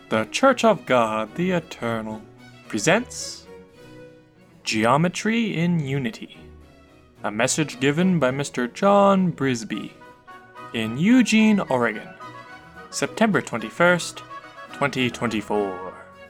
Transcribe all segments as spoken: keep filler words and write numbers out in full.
The Church of God the Eternal presents Geometry in Unity, a message given by Mister John Brisby in Eugene, Oregon, September twenty-first, twenty twenty-four.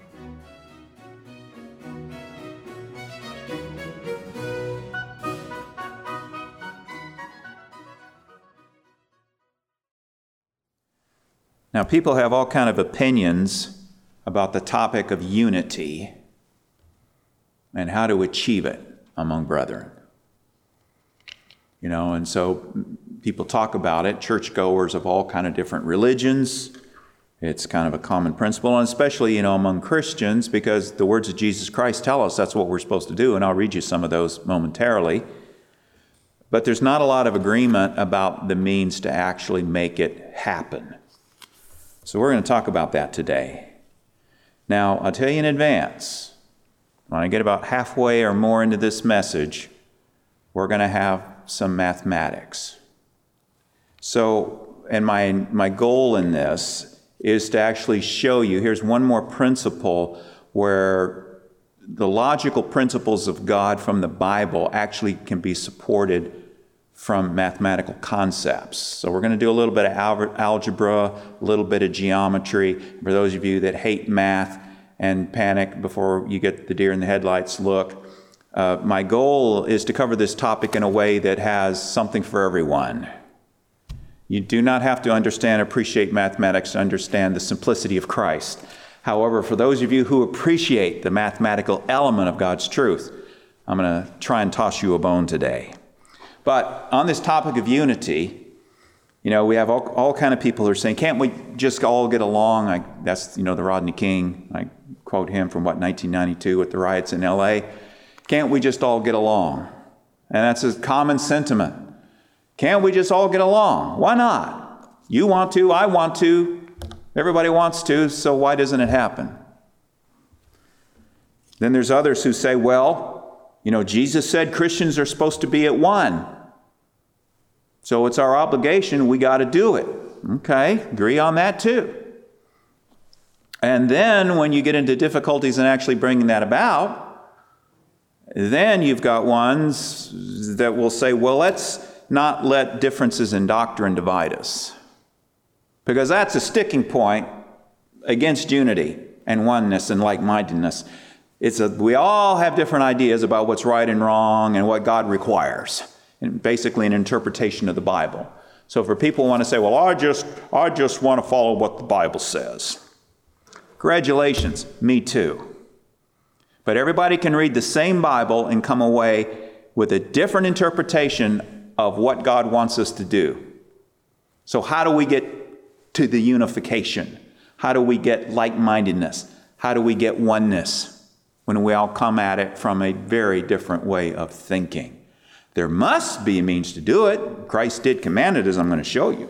Now, people have all kind of opinions about the topic of unity and how to achieve it among brethren. You know, and so people talk about it, churchgoers of all kind of different religions. It's kind of a common principle, and especially, you know, among Christians, because the words of Jesus Christ tell us that's what we're supposed to do, and I'll read you some of those momentarily. But there's not a lot of agreement about the means to actually make it happen. So we're going to talk about that today. Now, I'll tell you in advance, when I get about halfway or more into this message, we're going to have some mathematics. So, and my, my goal in this is to actually show you, here's one more principle where the logical principles of God from the Bible actually can be supported from mathematical concepts. So we're going to do a little bit of al- algebra, a little bit of geometry. For those of you that hate math and panic before you get the deer in the headlights look, uh, my goal is to cover this topic in a way that has something for everyone. You do not have to understand, appreciate mathematics to understand the simplicity of Christ. However, for those of you who appreciate the mathematical element of God's truth, I'm going to try and toss you a bone today. But on this topic of unity, you know, we have all, all kind of people who are saying, can't we just all get along? I, that's, you know, the Rodney King. I quote him from, what, nineteen ninety-two with the riots in L A. Can't we just all get along? And that's a common sentiment. Can't we just all get along? Why not? You want to, I want to, everybody wants to, so why doesn't it happen? Then there's others who say, well, you know, Jesus said Christians are supposed to be at one. So it's our obligation, we got to do it. Okay, agree on that too. And then when you get into difficulties in actually bringing that about, then you've got ones that will say, well, let's not let differences in doctrine divide us. Because that's a sticking point against unity and oneness and like-mindedness. It's a, we all have different ideas about what's right and wrong and what God requires. And basically an interpretation of the Bible. So for people who want to say, well, I just, I just want to follow what the Bible says. Congratulations, me too. But everybody can read the same Bible and come away with a different interpretation of what God wants us to do. So how do we get to the unification? How do we get like-mindedness? How do we get oneness when we all come at it from a very different way of thinking? There must be a means to do it. Christ did command it, as I'm going to show you.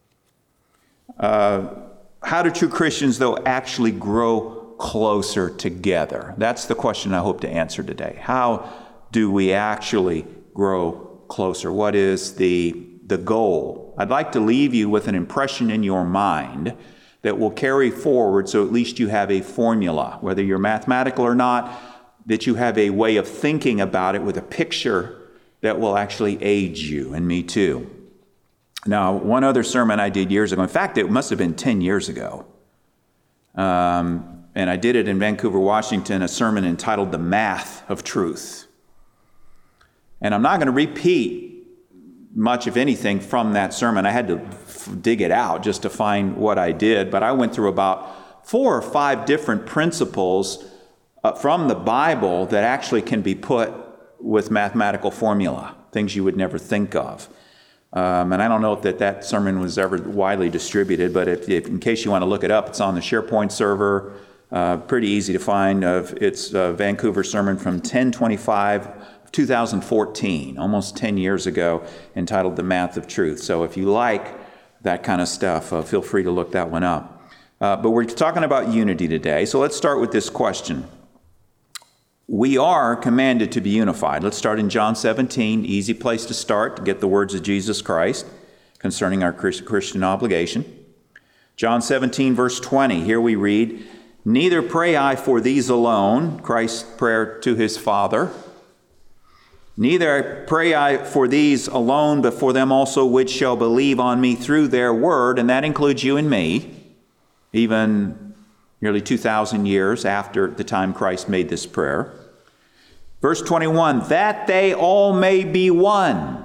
Uh, how do true Christians, though, actually grow closer together? That's the question I hope to answer today. How do we actually grow closer? What is the, the goal? I'd like to leave you with an impression in your mind that will carry forward, so at least you have a formula, whether you're mathematical or not, that you have a way of thinking about it with a picture that will actually aid you, and me too. Now, one other sermon I did years ago, in fact, it must have been ten years ago, um, and I did it in Vancouver, Washington, a sermon entitled The Math of Truth. And I'm not going to repeat much of anything from that sermon. I had to f- dig it out just to find what I did, but I went through about four or five different principles uh, from the Bible that actually can be put with mathematical formula, things you would never think of. Um, and I don't know if that, that sermon was ever widely distributed, but if, if in case you want to look it up, it's on the SharePoint server. Uh, pretty easy to find. Uh, it's a Vancouver sermon from ten twenty-five two thousand fourteen, almost ten years ago, entitled The Math of Truth. So if you like that kind of stuff, uh, feel free to look that one up. Uh, but we're talking about unity today, so let's start with this question. We are commanded to be unified. Let's start in John seventeen, easy place to start to get the words of Jesus Christ concerning our Christian obligation. John seventeen, verse twenty, here we read, "Neither pray I for these alone," Christ's prayer to his Father, "neither pray I for these alone, but for them also which shall believe on me through their word," and that includes you and me, even nearly two thousand years after the time Christ made this prayer. Verse twenty-one, "that they all may be one."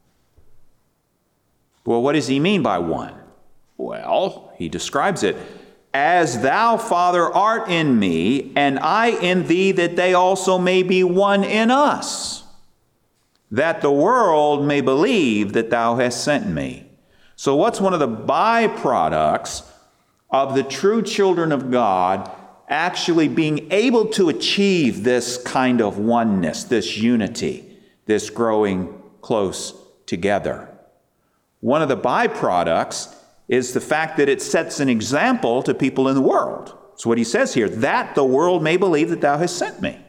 Well, what does he mean by one? Well, he describes it, "As thou, Father, art in me, and I in thee, that they also may be one in us, that the world may believe that thou hast sent me." So what's one of the byproducts of the true children of God actually being able to achieve this kind of oneness, this unity, this growing close together? One of the byproducts is the fact that it sets an example to people in the world. That's what he says here, "that the world may believe that thou hast sent me."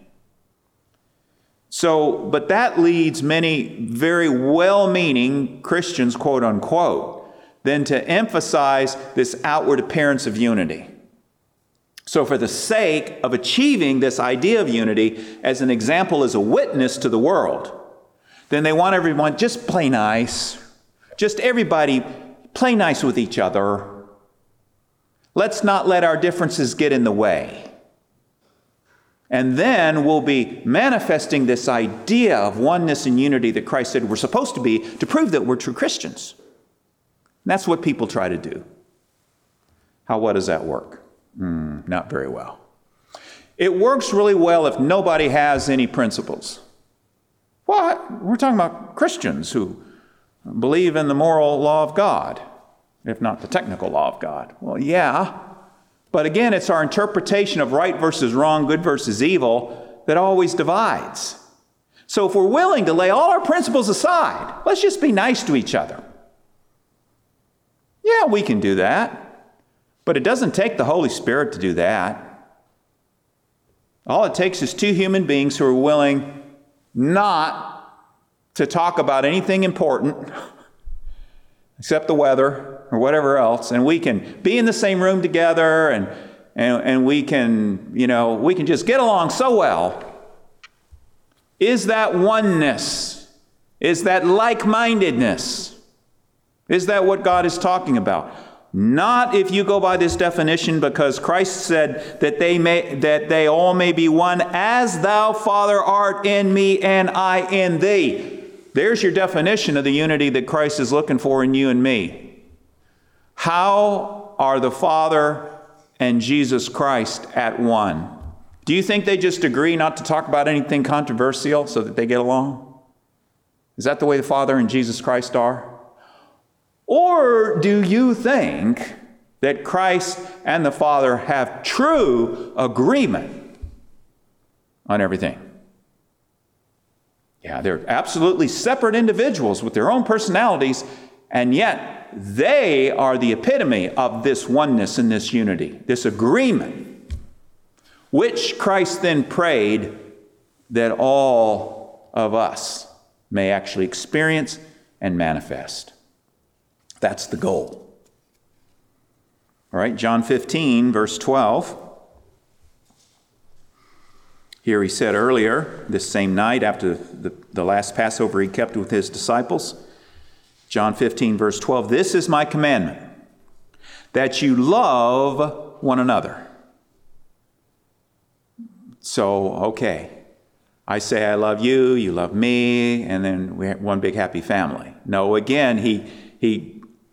So, but that leads many very well-meaning Christians, quote unquote, then to emphasize this outward appearance of unity. So for the sake of achieving this idea of unity as an example, as a witness to the world, then they want everyone, just play nice. Just everybody play nice with each other. Let's not let our differences get in the way. And then we'll be manifesting this idea of oneness and unity that Christ said we're supposed to be to prove that we're true Christians. And that's what people try to do. How well does that work? Mm, not very well. It works really well if nobody has any principles. What? We're talking about Christians who believe in the moral law of God, if not the technical law of God. Well, yeah. But again, it's our interpretation of right versus wrong, good versus evil, that always divides. So if we're willing to lay all our principles aside, let's just be nice to each other. Yeah, we can do that. But it doesn't take the Holy Spirit to do that. All it takes is two human beings who are willing not to talk about anything important except the weather or whatever else, and we can be in the same room together, and, and, and we can, you know, we can just get along so well. Is that oneness? Is that like-mindedness? Is that what God is talking about? Not if you go by this definition, because Christ said that they may, that they all may be one, as thou, Father, art in me and I in thee. There's your definition of the unity that Christ is looking for in you and me. How are the Father and Jesus Christ at one? Do you think they just agree not to talk about anything controversial so that they get along? Is that the way the Father and Jesus Christ are? Or do you think that Christ and the Father have true agreement on everything? Yeah, they're absolutely separate individuals with their own personalities, and yet they are the epitome of this oneness and this unity, this agreement, which Christ then prayed that all of us may actually experience and manifest. That's the goal. All right, John fifteen, verse twelve. Here he said earlier, this same night after the, the last Passover he kept with his disciples, John fifteen, verse twelve, "This is my commandment, that you love one another." So, okay, I say I love you, you love me, and then we have one big happy family. No, again, he he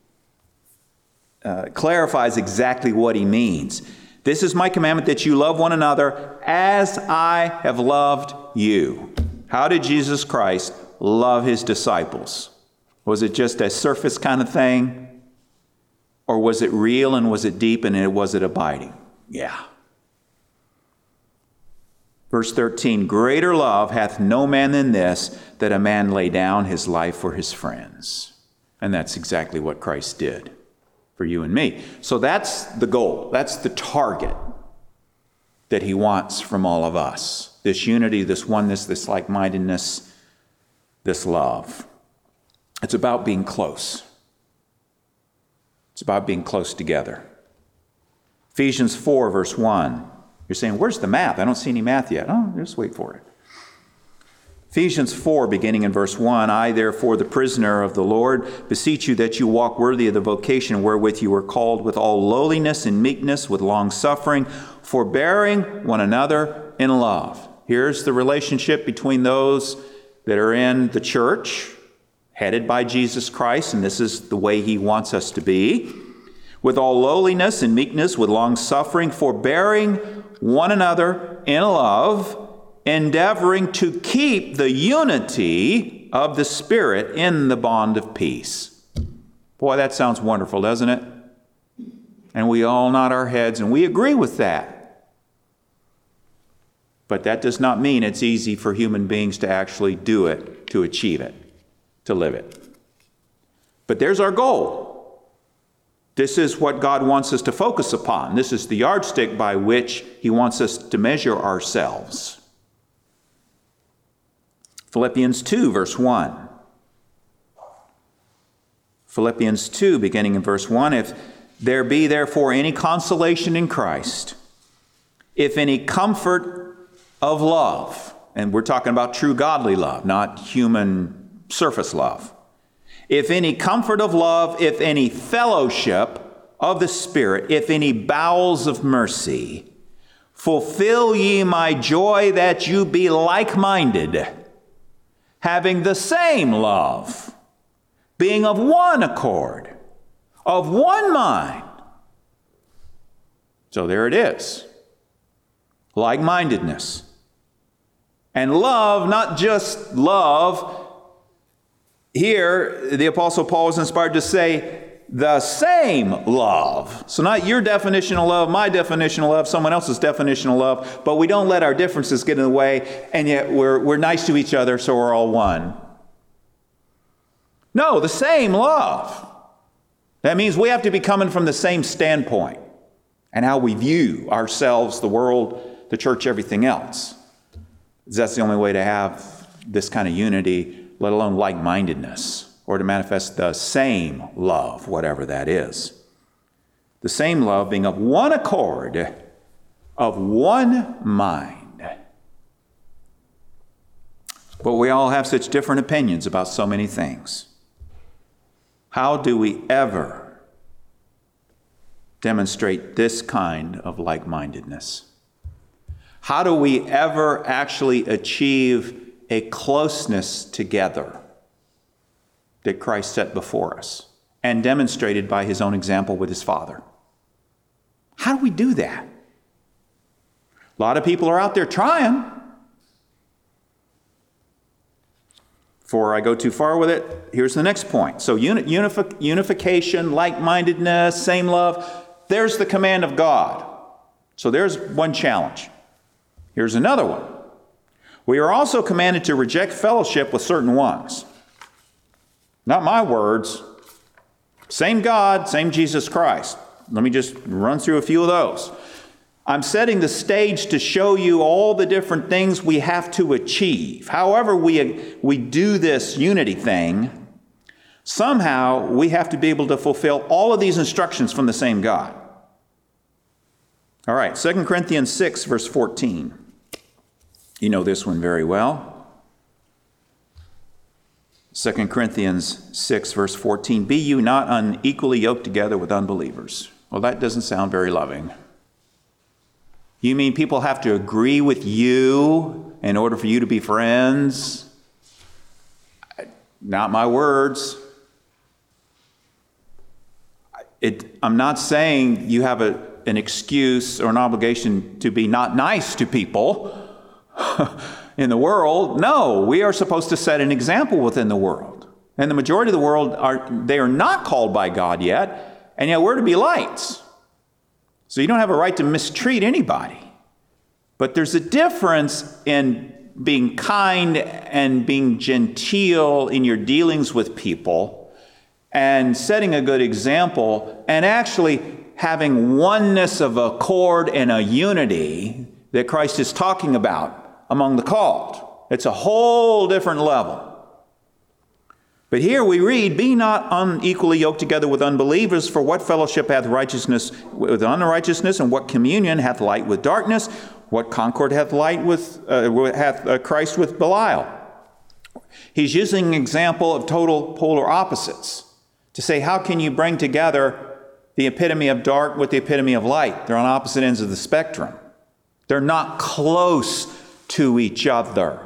uh, clarifies exactly what he means. "This is my commandment, that you love one another as I have loved you." How did Jesus Christ love his disciples? Was it just a surface kind of thing? Or was it real, and was it deep, and was it abiding? Yeah. Verse thirteen, "Greater love hath no man than this, that a man lay down his life for his friends." And that's exactly what Christ did for you and me. So that's the goal. That's the target that he wants from all of us. This unity, this oneness, this like-mindedness, this love. It's about being close. It's about being close together. Ephesians four, verse one. You're saying, where's the math? I don't see any math yet. Oh, just wait for it. Ephesians four, beginning in verse one, I, therefore, the prisoner of the Lord, beseech you that you walk worthy of the vocation wherewith you were called, with all lowliness and meekness, with long suffering, forbearing one another in love. Here's the relationship between those that are in the church, headed by Jesus Christ, and this is the way he wants us to be. With all lowliness and meekness, with long suffering, forbearing one another in love, endeavoring to keep the unity of the Spirit in the bond of peace. Boy, that sounds wonderful, doesn't it? And we all nod our heads, and we agree with that. But that does not mean it's easy for human beings to actually do it, to achieve it, to live it. But there's our goal. This is what God wants us to focus upon. This is the yardstick by which he wants us to measure ourselves. Philippians two, verse one. Philippians two, beginning in verse one. If there be therefore any consolation in Christ, if any comfort of love, and we're talking about true godly love, not human surface love. If any comfort of love, if any fellowship of the Spirit, if any bowels of mercy, fulfill ye my joy that you be like-minded, having the same love, being of one accord, of one mind. So there it is. Like-mindedness. And love, not just love. Here, the Apostle Paul is inspired to say, the same love. So not your definition of love, my definition of love, someone else's definition of love, but we don't let our differences get in the way, and yet we're, we're nice to each other, so we're all one. No, the same love. That means we have to be coming from the same standpoint and how we view ourselves, the world, the church, everything else. That's the only way to have this kind of unity, let alone like-mindedness, or to manifest the same love, whatever that is. The same love being of one accord, of one mind. But we all have such different opinions about so many things. How do we ever demonstrate this kind of like-mindedness? How do we ever actually achieve a closeness together that Christ set before us and demonstrated by his own example with his Father? How do we do that? A lot of people are out there trying. Before I go too far with it, here's the next point. So uni- unifi- unification, like-mindedness, same love, there's the command of God. So there's one challenge. Here's another one. We are also commanded to reject fellowship with certain ones. Not my words. Same God, same Jesus Christ. Let me just run through a few of those. I'm setting the stage to show you all the different things we have to achieve. However we, we do this unity thing, somehow we have to be able to fulfill all of these instructions from the same God. All right, Second Corinthians six, verse fourteen. You know this one very well. Second Corinthians six, verse fourteen. Be you not unequally yoked together with unbelievers. Well, that doesn't sound very loving. You mean people have to agree with you in order for you to be friends? Not my words. It, I'm not saying you have a, an excuse or an obligation to be not nice to people in the world. No, we are supposed to set an example within the world. And the majority of the world, are they are not called by God yet, and yet we're to be lights. So you don't have a right to mistreat anybody. But there's a difference in being kind and being genteel in your dealings with people and setting a good example and actually having oneness of accord and a unity that Christ is talking about among the called. It's a whole different level. But here we read, be not unequally yoked together with unbelievers, for what fellowship hath righteousness with unrighteousness, and what communion hath light with darkness? What concord hath light with uh, hath uh, Christ with Belial? He's using an example of total polar opposites to say, how can you bring together the epitome of dark with the epitome of light? They're on opposite ends of the spectrum. They're not close to each other.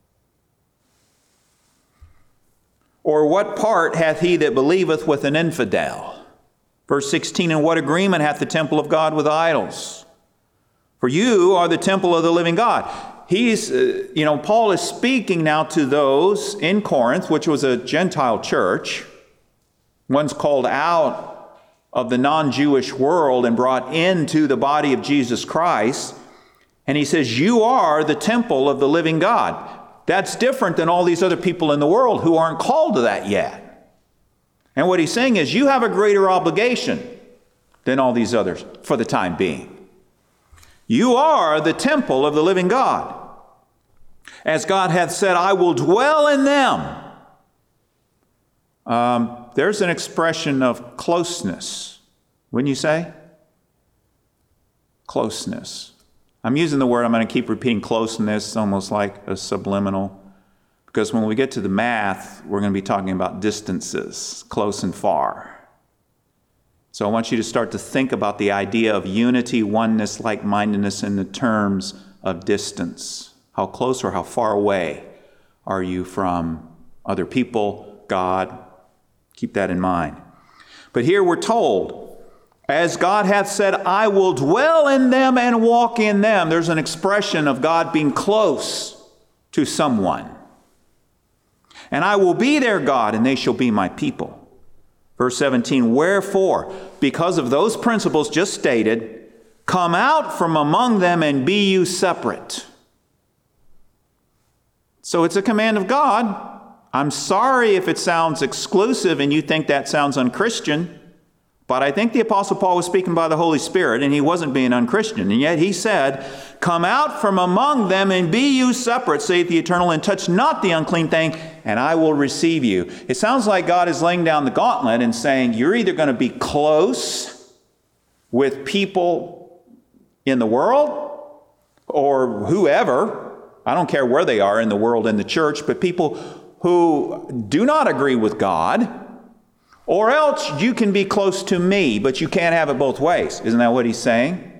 Or what part hath he that believeth with an infidel? Verse sixteen, and what agreement hath the temple of God with idols? For you are the temple of the living God. He's, uh, you know, Paul is speaking now to those in Corinth, which was a Gentile church, ones called out of the non-Jewish world and brought into the body of Jesus Christ. And he says, you are the temple of the living God. That's different than all these other people in the world who aren't called to that yet. And what he's saying is, you have a greater obligation than all these others for the time being. You are the temple of the living God. As God hath said, I will dwell in them. Um, there's an expression of closeness, wouldn't you say? Closeness. I'm using the word, I'm going to keep repeating closeness, almost like a subliminal. Because when we get to the math, we're going to be talking about distances, close and far. So I want you to start to think about the idea of unity, oneness, like-mindedness in the terms of distance. How close or how far away are you from other people, God? Keep that in mind. But here we're told, as God hath said, I will dwell in them and walk in them. There's an expression of God being close to someone. And I will be their God, and they shall be my people. Verse seventeen, wherefore, because of those principles just stated, come out from among them and be you separate. So it's a command of God. I'm sorry if it sounds exclusive and you think that sounds unchristian. But I think the Apostle Paul was speaking by the Holy Spirit, and he wasn't being unchristian. And yet he said, come out from among them and be you separate, saith the Eternal, and touch not the unclean thing, and I will receive you. It sounds like God is laying down the gauntlet and saying, you're either going to be close with people in the world or whoever, I don't care where they are in the world, in the church, but people who do not agree with God, or else you can be close to me, but you can't have it both ways. Isn't that what he's saying?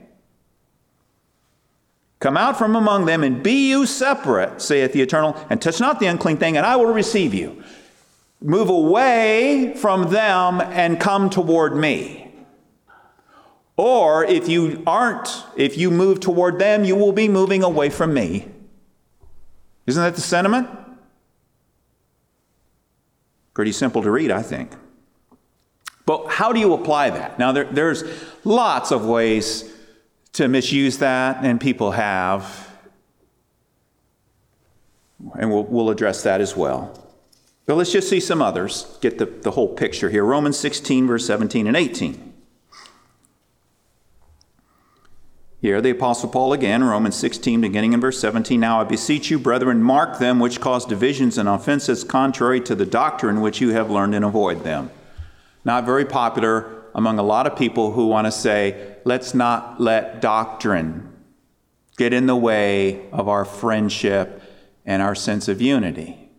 Come out from among them and be you separate, saith the Eternal, and touch not the unclean thing, and I will receive you. Move away from them and come toward me. Or if you aren't, if you move toward them, you will be moving away from me. Isn't that the sentiment? Pretty simple to read, I think. But how do you apply that? Now, there, there's lots of ways to misuse that, and people have. And we'll, we'll address that as well. But let's just see some others, get the, the whole picture here. Romans sixteen, verse seventeen and eighteen. Here, the Apostle Paul again, Romans sixteen, beginning in verse seventeen. Now I beseech you, brethren, mark them which cause divisions and offenses contrary to the doctrine which you have learned, and avoid them. Not very popular among a lot of people who want to say, let's not let doctrine get in the way of our friendship and our sense of unity.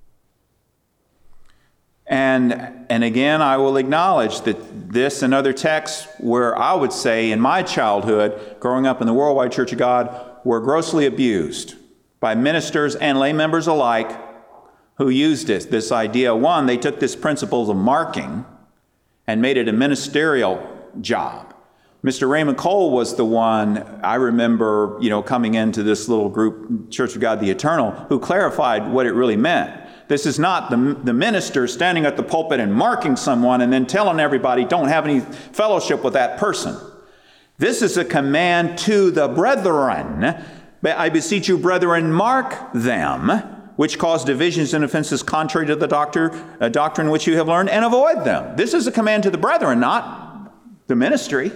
And, and again, I will acknowledge that this and other texts where I would say in my childhood, growing up in the Worldwide Church of God, were grossly abused by ministers and lay members alike who used this, this idea. One, they took this principle of marking and made it a ministerial job. Mister Raymond Cole was the one, I remember, you know, coming into this little group, Church of God the Eternal, who clarified what it really meant. This is not the, the minister standing at the pulpit and marking someone and then telling everybody, don't have any fellowship with that person. This is a command to the brethren. I beseech you, brethren, mark them, which cause divisions and offenses contrary to the doctor, uh, doctrine which you have learned, and avoid them. This is a command to the brethren, not the ministry.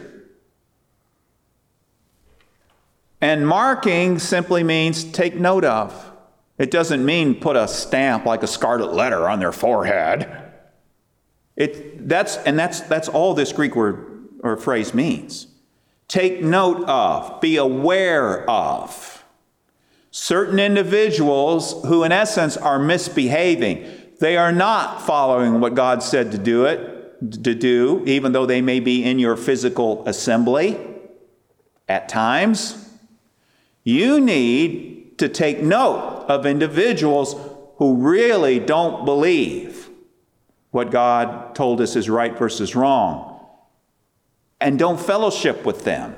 And marking simply means take note of. It doesn't mean put a stamp like a scarlet letter on their forehead. It, that's, and that's, that's all this Greek word or phrase means. Take note of, be aware of. Certain individuals who in essence are misbehaving. They are not following what God said to do it, to do, even though they may be in your physical assembly at times. You need to take note of individuals who really don't believe what God told us is right versus wrong, and don't fellowship with them.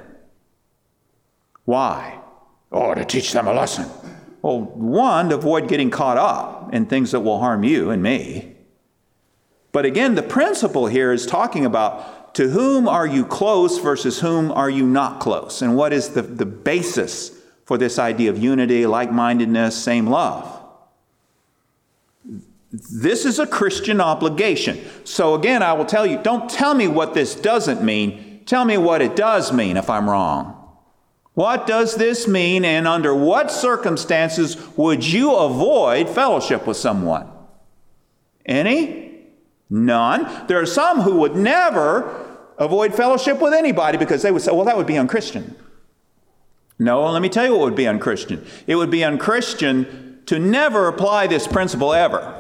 Why? Oh, to teach them a lesson. Well, one, to avoid getting caught up in things that will harm you and me. But again, the principle here is talking about to whom are you close versus whom are you not close, and what is the, the basis for this idea of unity, like-mindedness, same love. This is a Christian obligation. So again, I will tell you, don't tell me what this doesn't mean. Tell me what it does mean if I'm wrong. What does this mean, and under what circumstances would you avoid fellowship with someone? Any? None. There are some who would never avoid fellowship with anybody because they would say, well, that would be unchristian. No, let me tell you what would be unchristian. It would be unchristian to never apply this principle ever.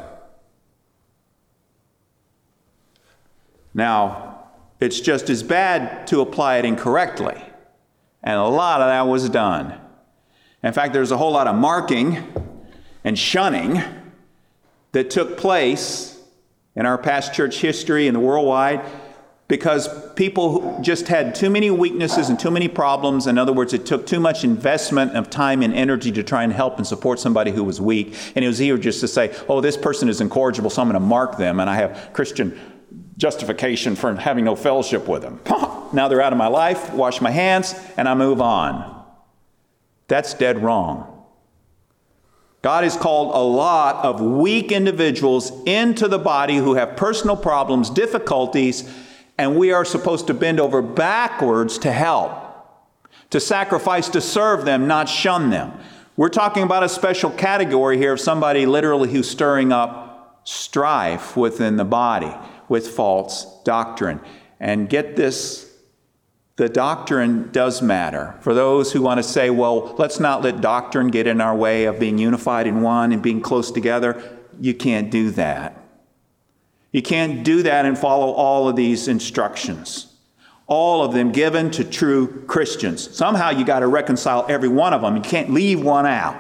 Now, it's just as bad to apply it incorrectly. And a lot of that was done. In fact, there's a whole lot of marking and shunning that took place in our past church history and the worldwide because people just had too many weaknesses and too many problems. In other words, it took too much investment of time and energy to try and help and support somebody who was weak. And it was easier just to say, oh, this person is incorrigible, so I'm going to mark them, and I have Christian justification for having no fellowship with them. Now they're out of my life, wash my hands, and I move on. That's dead wrong. God has called a lot of weak individuals into the body who have personal problems, difficulties, and we are supposed to bend over backwards to help, to sacrifice to serve them, not shun them. We're talking about a special category here of somebody literally who's stirring up strife within the body with false doctrine. And get this, the doctrine does matter. For those who want to say, well, let's not let doctrine get in our way of being unified in one and being close together, you can't do that. You can't do that and follow all of these instructions. All of them given to true Christians. Somehow you got to reconcile every one of them. You can't leave one out.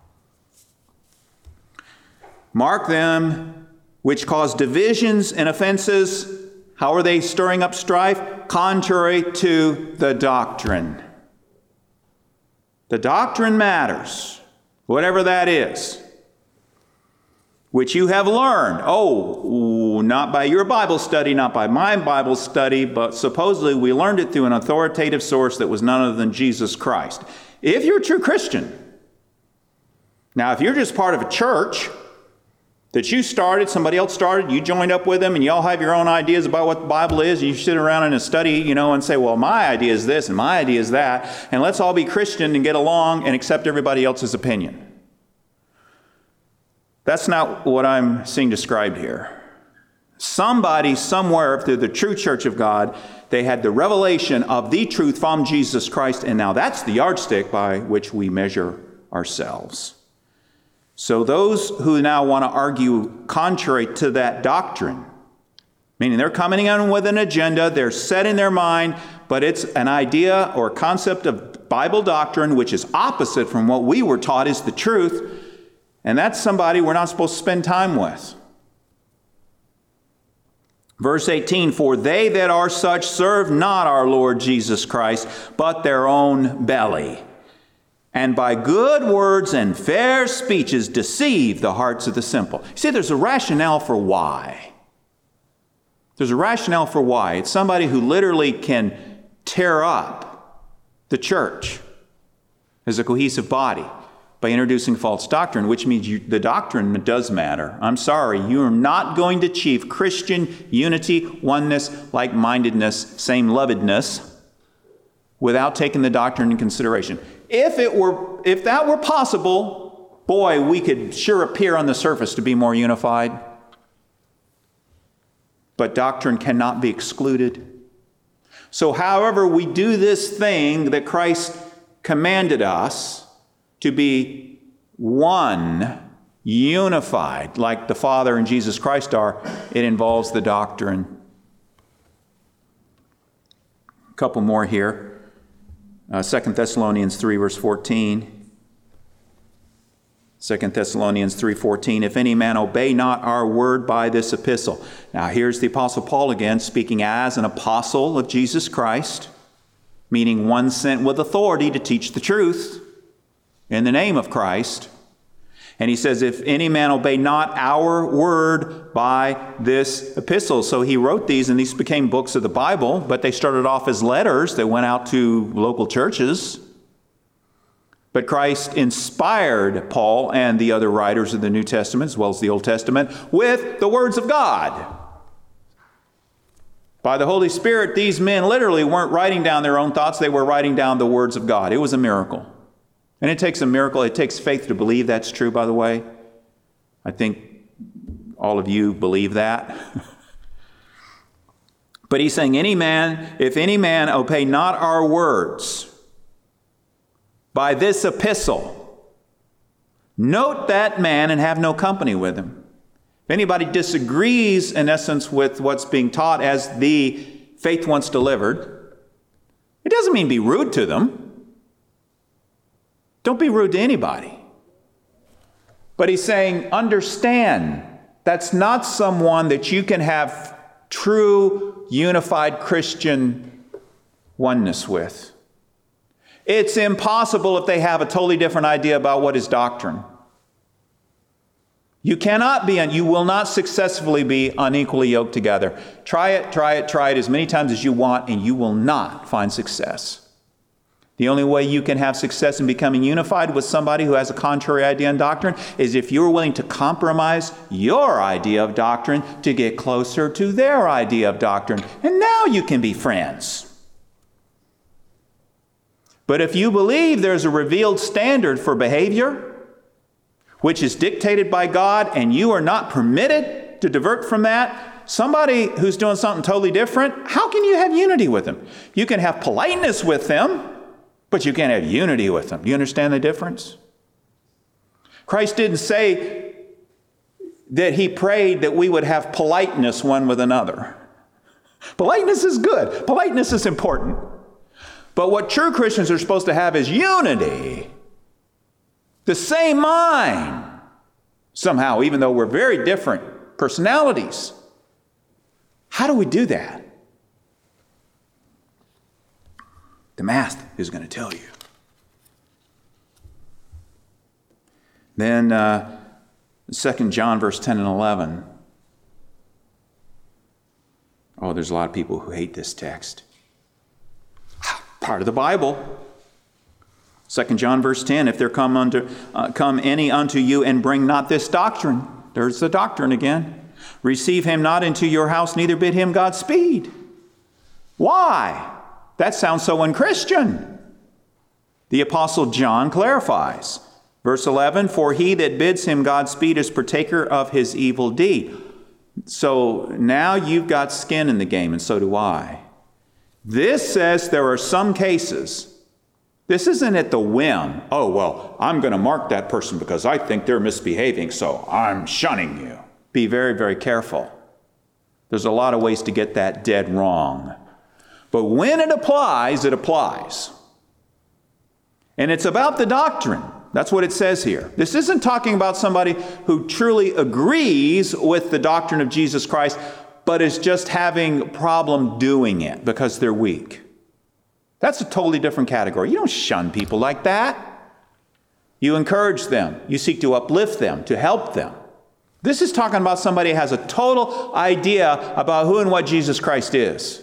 Mark them which cause divisions and offenses. How are they stirring up strife? Contrary to the doctrine. The doctrine matters, whatever that is, which you have learned. Oh, not by your Bible study, not by my Bible study, but supposedly we learned it through an authoritative source that was none other than Jesus Christ. If you're a true Christian. Now, if you're just part of a church that you started, somebody else started, you joined up with them, and you all have your own ideas about what the Bible is, and you sit around in a study, you know, and say, well, my idea is this, and my idea is that, and let's all be Christian and get along and accept everybody else's opinion. That's not what I'm seeing described here. Somebody somewhere through the true church of God, they had the revelation of the truth from Jesus Christ, and now that's the yardstick by which we measure ourselves. So those who now want to argue contrary to that doctrine, meaning they're coming in with an agenda, they're set in their mind, but it's an idea or concept of Bible doctrine which is opposite from what we were taught is the truth, and that's somebody we're not supposed to spend time with. Verse eighteen, for they that are such serve not our Lord Jesus Christ, but their own belly, and by good words and fair speeches deceive the hearts of the simple. See, there's a rationale for why. There's a rationale for why. It's somebody who literally can tear up the church as a cohesive body by introducing false doctrine, which means you, the doctrine does matter. I'm sorry, you are not going to achieve Christian unity, oneness, like-mindedness, same-lovedness without taking the doctrine in consideration. If it were, if that were possible, boy, we could sure appear on the surface to be more unified. But doctrine cannot be excluded. So however we do this thing that Christ commanded us to be one, unified, like the Father and Jesus Christ are, it involves the doctrine. A couple more here. Uh, Second Thessalonians three, verse fourteen. Second Thessalonians three fourteen, if any man obey not our word by this epistle. Now here's the Apostle Paul again, speaking as an apostle of Jesus Christ, meaning one sent with authority to teach the truth in the name of Christ. And he says, if any man obey not our word by this epistle. So he wrote these, and these became books of the Bible, but they started off as letters that went out to local churches. But Christ inspired Paul and the other writers of the New Testament, as well as the Old Testament, with the words of God. By the Holy Spirit, these men literally weren't writing down their own thoughts. They were writing down the words of God. It was a miracle. And it takes a miracle. It takes faith to believe that's true, by the way. I think all of you believe that. But he's saying, any man, if any man obey not our words by this epistle, note that man and have no company with him. If anybody disagrees, in essence, with what's being taught as the faith once delivered, it doesn't mean be rude to them. Don't be rude to anybody. But he's saying, understand, that's not someone that you can have true, unified Christian oneness with. It's impossible if they have a totally different idea about what is doctrine. You cannot be, you will not successfully be unequally yoked together. Try it, try it, try it as many times as you want, and you will not find success. The only way you can have success in becoming unified with somebody who has a contrary idea in doctrine is if you're willing to compromise your idea of doctrine to get closer to their idea of doctrine. And now you can be friends. But if you believe there's a revealed standard for behavior, which is dictated by God, and you are not permitted to divert from that, somebody who's doing something totally different, how can you have unity with them? You can have politeness with them, but you can't have unity with them. Do you understand the difference? Christ didn't say that he prayed that we would have politeness one with another. Politeness is good. Politeness is important. But what true Christians are supposed to have is unity. The same mind. Somehow, even though we're very different personalities. How do we do that? The math is going to tell you. Then uh, Second John verse ten and eleven. Oh, there's a lot of people who hate this text. Part of the Bible. Second John verse ten, if there come unto uh, come any unto you and bring not this doctrine, there's the doctrine again. Receive him not into your house, neither bid him Godspeed. Why? That sounds so unchristian. The Apostle John clarifies. Verse eleven, for he that bids him Godspeed is partaker of his evil deed. So now you've got skin in the game, and so do I. This says there are some cases. This isn't at the whim. Oh, well, I'm going to mark that person because I think they're misbehaving, so I'm shunning you. Be very, very careful. There's a lot of ways to get that dead wrong. But when it applies, it applies. And it's about the doctrine. That's what it says here. This isn't talking about somebody who truly agrees with the doctrine of Jesus Christ, but is just having a problem doing it because they're weak. That's a totally different category. You don't shun people like that. You encourage them. You seek to uplift them, to help them. This is talking about somebody who has a total idea about who and what Jesus Christ is.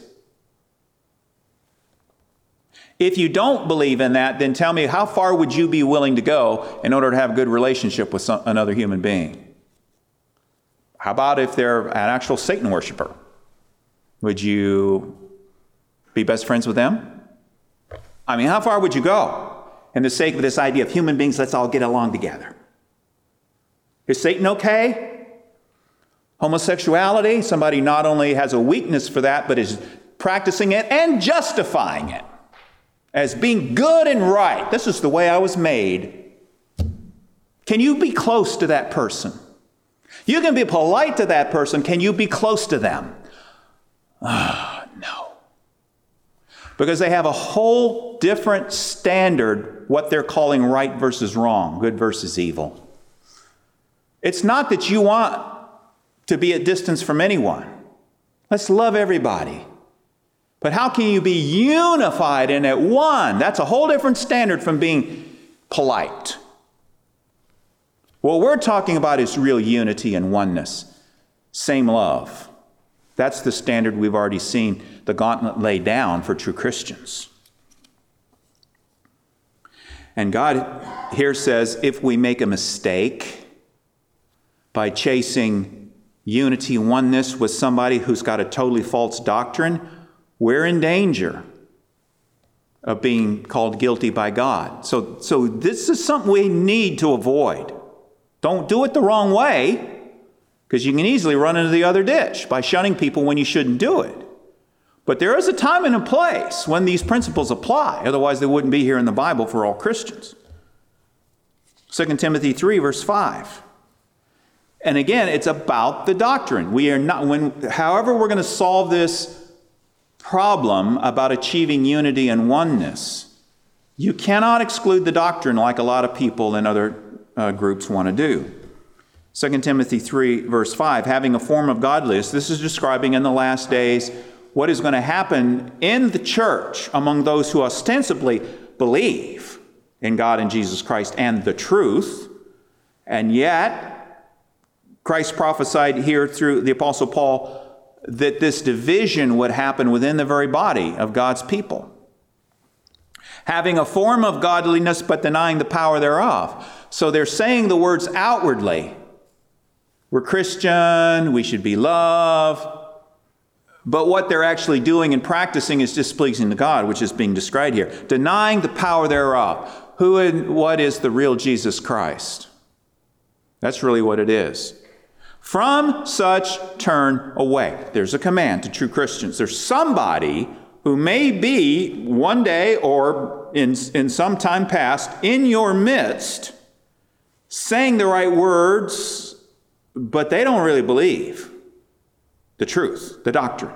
If you don't believe in that, then tell me, how far would you be willing to go in order to have a good relationship with some, another human being? How about if they're an actual Satan worshiper? Would you be best friends with them? I mean, how far would you go? In the sake of this idea of human beings, let's all get along together. Is Satan okay? Homosexuality, somebody not only has a weakness for that, but is practicing it and justifying it as being good and right. This is the way I was made. Can you be close to that person? You can be polite to that person. Can you be close to them? Ah, oh, no. Because they have a whole different standard, what they're calling right versus wrong, good versus evil. It's not that you want to be at distance from anyone. Let's love everybody. But how can you be unified and at one? That's a whole different standard from being polite. What we're talking about is real unity and oneness. Same love. That's the standard we've already seen the gauntlet laid down for true Christians. And God here says, if we make a mistake by chasing unity, oneness with somebody who's got a totally false doctrine, we're in danger of being called guilty by God. So, so this is something we need to avoid. Don't do it the wrong way, because you can easily run into the other ditch by shunning people when you shouldn't do it. But there is a time and a place when these principles apply. Otherwise, they wouldn't be here in the Bible for all Christians. Second Timothy three, verse five. And again, it's about the doctrine. We are not, when, however we're going to solve this problem about achieving unity and oneness, you cannot exclude the doctrine like a lot of people in other uh, groups want to do. Second Timothy three, verse five, having a form of godliness. This is describing in the last days what is going to happen in the church among those who ostensibly believe in God and Jesus Christ and the truth, and yet Christ prophesied here through the Apostle Paul that this division would happen within the very body of God's people. Having a form of godliness but denying the power thereof. So they're saying the words outwardly. We're Christian, we should be loved. But what they're actually doing and practicing is displeasing to God, which is being described here. Denying the power thereof. Who and what is the real Jesus Christ? That's really what it is. From such turn away. There's a command to true Christians. There's somebody who may be one day or in, in some time past in your midst saying the right words, but they don't really believe the truth, the doctrine.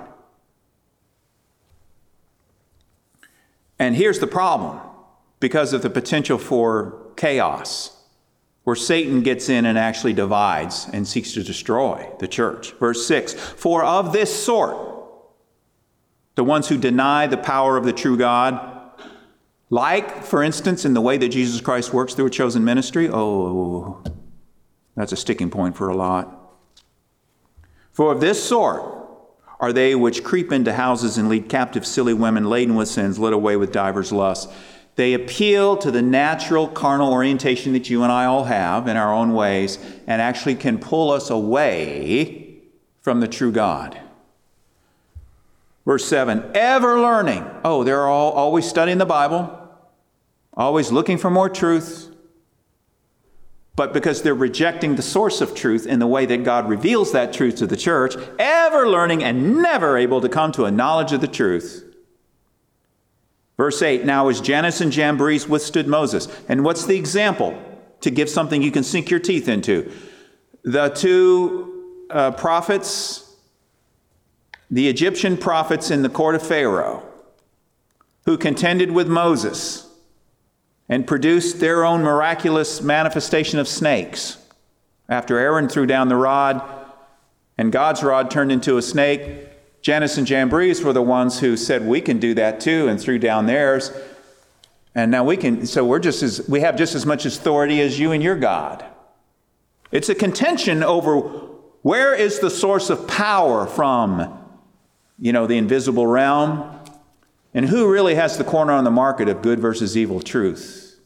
And here's the problem, because of the potential for chaos, where Satan gets in and actually divides and seeks to destroy the church. Verse six, for of this sort, the ones who deny the power of the true God, like, for instance, in the way that Jesus Christ works through a chosen ministry, oh, that's a sticking point for a lot. For of this sort are they which creep into houses and lead captive silly women laden with sins, led away with divers lusts. They appeal to the natural carnal orientation that you and I all have in our own ways and actually can pull us away from the true God. Verse seven, ever learning. Oh, they're all always studying the Bible, always looking for more truth. But because they're rejecting the source of truth in the way that God reveals that truth to the church, ever learning and never able to come to a knowledge of the truth. Verse eight, now as Jannes and Jambres withstood Moses. And what's the example? To give something you can sink your teeth into. The two uh, prophets, the Egyptian prophets in the court of Pharaoh, who contended with Moses and produced their own miraculous manifestation of snakes. After Aaron threw down the rod and God's rod turned into a snake, Jannes and Jambres were the ones who said, we can do that too, and threw down theirs. And now we can, so we're just as, we have just as much authority as you and your God. It's a contention over where is the source of power from, you know, the invisible realm, and who really has the corner on the market of good versus evil truth.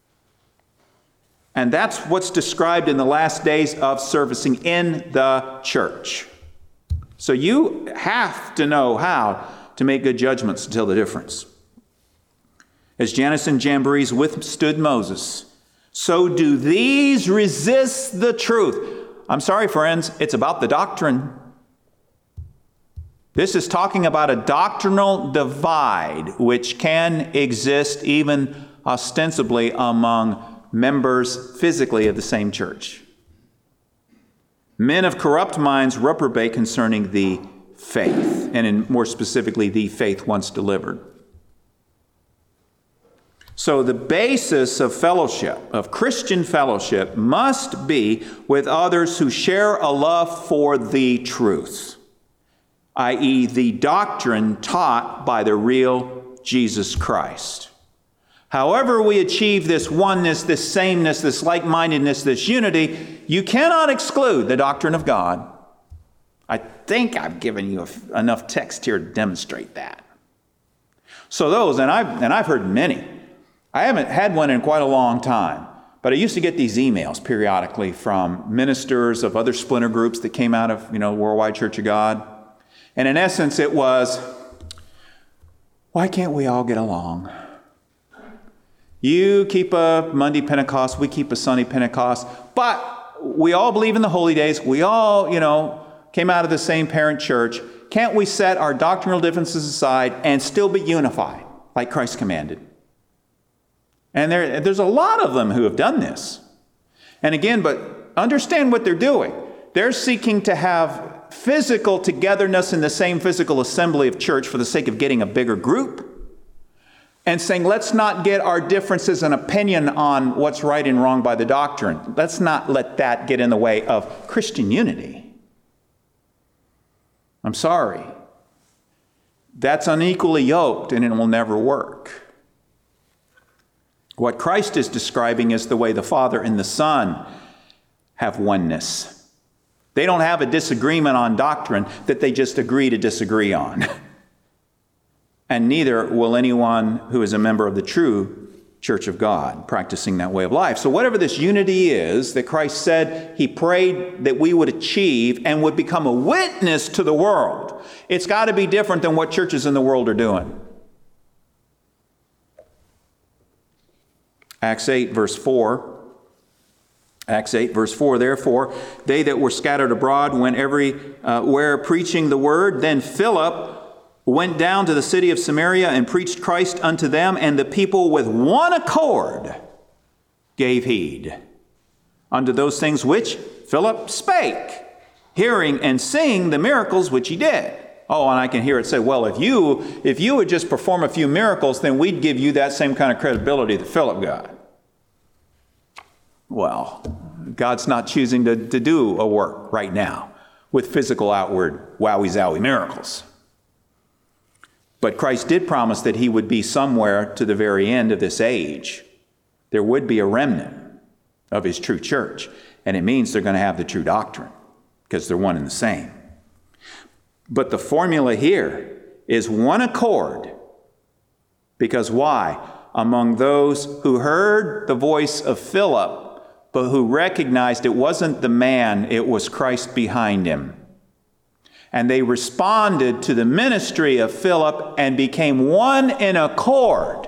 And that's what's described in the last days of servicing in the church. So you have to know how to make good judgments to tell the difference. As Jannes and Jambres withstood Moses, So do these resist the truth. I'm sorry, friends, it's about the doctrine. This is talking about a doctrinal divide which can exist even ostensibly among members physically of the same church. Men of corrupt minds reprobate concerning the faith, and in more specifically, the faith once delivered. So the basis of fellowship, of Christian fellowship, must be with others who share a love for the truth, that is the doctrine taught by the real Jesus Christ. However we achieve this oneness, this sameness, this like-mindedness, this unity, you cannot exclude the doctrine of God. I think I've given you enough text here to demonstrate that. So those, and I've, and I've heard many. I haven't had one in quite a long time, but I used to get these emails periodically from ministers of other splinter groups that came out of, you know, Worldwide Church of God. And in essence, it was, why can't we all get along? You keep a Monday Pentecost, we keep a Sunday Pentecost, but we all believe in the holy days. We all, you know, came out of the same parent church. Can't we set our doctrinal differences aside and still be unified like Christ commanded? And there, there's a lot of them who have done this. And again, but understand what they're doing. They're seeking to have physical togetherness in the same physical assembly of church for the sake of getting a bigger group. And saying, let's not get our differences and opinion on what's right and wrong by the doctrine. Let's not let that get in the way of Christian unity. I'm sorry. That's unequally yoked and it will never work. What Christ is describing is the way the Father and the Son have oneness. They don't have a disagreement on doctrine that they just agree to disagree on. And neither will anyone who is a member of the true church of God practicing that way of life. So whatever this unity is that Christ said he prayed that we would achieve and would become a witness to the world, it's got to be different than what churches in the world are doing. Acts eight, verse four. Acts eight, verse four, therefore, they that were scattered abroad went everywhere preaching the word. Then Philip went down to the city of Samaria and preached Christ unto them, and the people with one accord gave heed unto those things which Philip spake, hearing and seeing the miracles which he did. Oh, and I can hear it say, well, if you if you would just perform a few miracles, then we'd give you that same kind of credibility that Philip got. Well, God's not choosing to, to do a work right now with physical outward wowie-zowie miracles. But Christ did promise that he would be somewhere to the very end of this age. There would be a remnant of his true church. And it means they're going to have the true doctrine because they're one and the same. But the formula here is one accord. Because why? Among those who heard the voice of Philip, but who recognized it wasn't the man, it was Christ behind him. And they responded to the ministry of Philip and became one in accord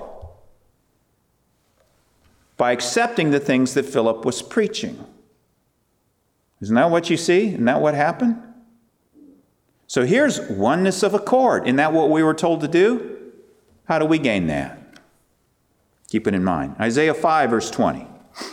by accepting the things that Philip was preaching. Isn't that what you see? Isn't that what happened? So here's oneness of accord. Isn't that what we were told to do? How do we gain that? Keep it in mind. Isaiah five, verse twenty.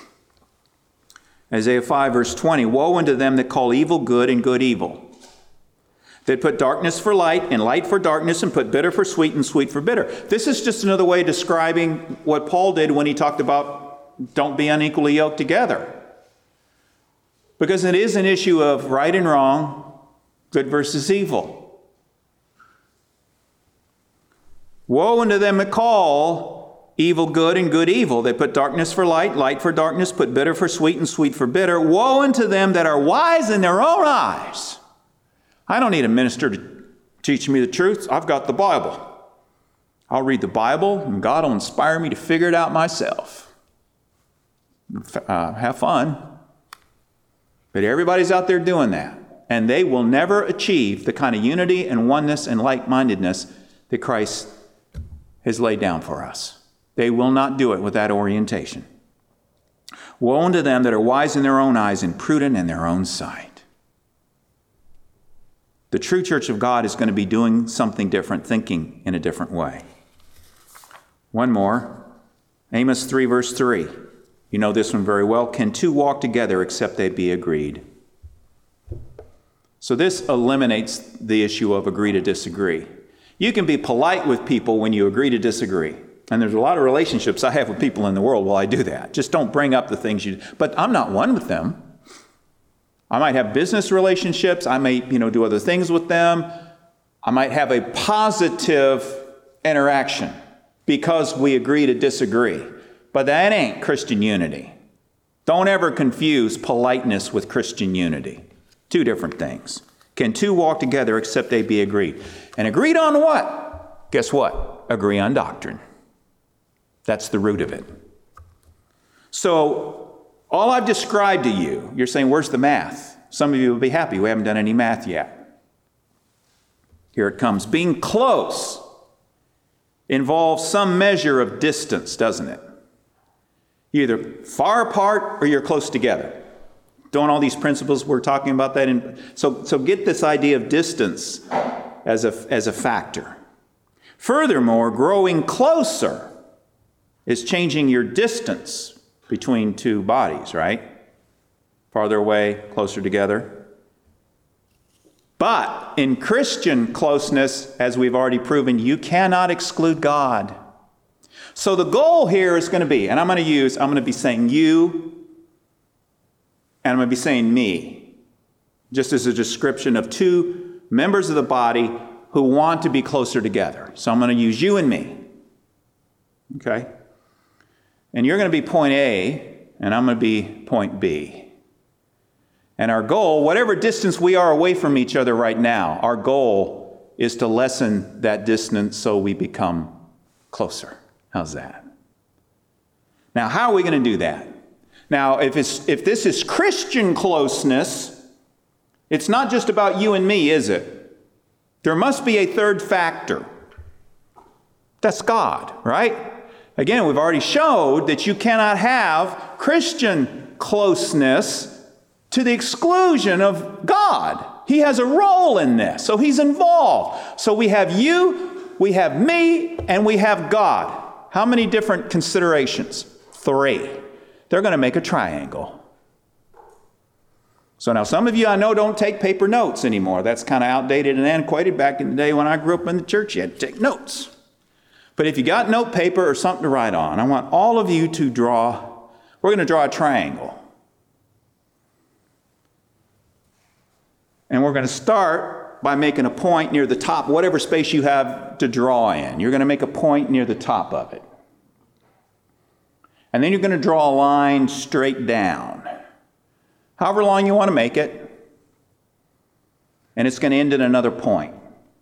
Isaiah five, verse twenty. Woe unto them that call evil good and good evil, that put darkness for light and light for darkness and put bitter for sweet and sweet for bitter. This is just another way of describing what Paul did when he talked about don't be unequally yoked together. Because it is an issue of right and wrong, good versus evil. Woe unto them that call evil good and good evil. They put darkness for light, light for darkness, put bitter for sweet and sweet for bitter. Woe unto them that are wise in their own eyes. I don't need a minister to teach me the truth. I've got the Bible. I'll read the Bible and God will inspire me to figure it out myself. Uh, have fun. But everybody's out there doing that. And they will never achieve the kind of unity and oneness and like-mindedness that Christ has laid down for us. They will not do it with that orientation. Woe unto them that are wise in their own eyes and prudent in their own sight. The true church of God is going to be doing something different, thinking in a different way. One more. Amos three, verse three. You know this one very well. Can two walk together except they be agreed? So this eliminates the issue of agree to disagree. You can be polite with people when you agree to disagree. And there's a lot of relationships I have with people in the world while I do that. Just don't bring up the things you do. But I'm not one with them. I might have business relationships. I may, you know, do other things with them. I might have a positive interaction because we agree to disagree. But that ain't Christian unity. Don't ever confuse politeness with Christian unity. Two different things. Can two walk together except they be agreed? And agreed on what? Guess what? Agree on doctrine. That's the root of it. So, all I've described to you, you're saying, where's the math? Some of you will be happy. We haven't done any math yet. Here it comes. Being close involves some measure of distance, doesn't it? You're either far apart or you're close together. Don't all these principles, we're talking about that. In, so, so get this idea of distance as a, as a factor. Furthermore, growing closer is changing your distance between two bodies, right? Farther away, closer together. But in Christian closeness, as we've already proven, you cannot exclude God. So the goal here is going to be, and I'm going to use, I'm going to be saying you, and I'm going to be saying me, just as a description of two members of the body who want to be closer together. So I'm going to use you and me. Okay? And you're going to be point A, and I'm going to be point B. And our goal, whatever distance we are away from each other right now, our goal is to lessen that distance so we become closer. How's that? Now, how are we going to do that? Now, if it's if this is Christian closeness, it's not just about you and me, is it? There must be a third factor. That's God, right? Again, we've already showed that you cannot have Christian closeness to the exclusion of God. He has a role in this, so he's involved. So we have you, we have me, and we have God. How many different considerations? Three. They're going to make a triangle. So now some of you I know don't take paper notes anymore. That's kind of outdated and antiquated. Back in the day when I grew up in the church, you had to take notes. But if you got note paper or something to write on, I want all of you to draw, we're going to draw a triangle. And we're going to start by making a point near the top, whatever space you have to draw in. You're going to make a point near the top of it. And then you're going to draw a line straight down, however long you want to make it. And it's going to end at another point.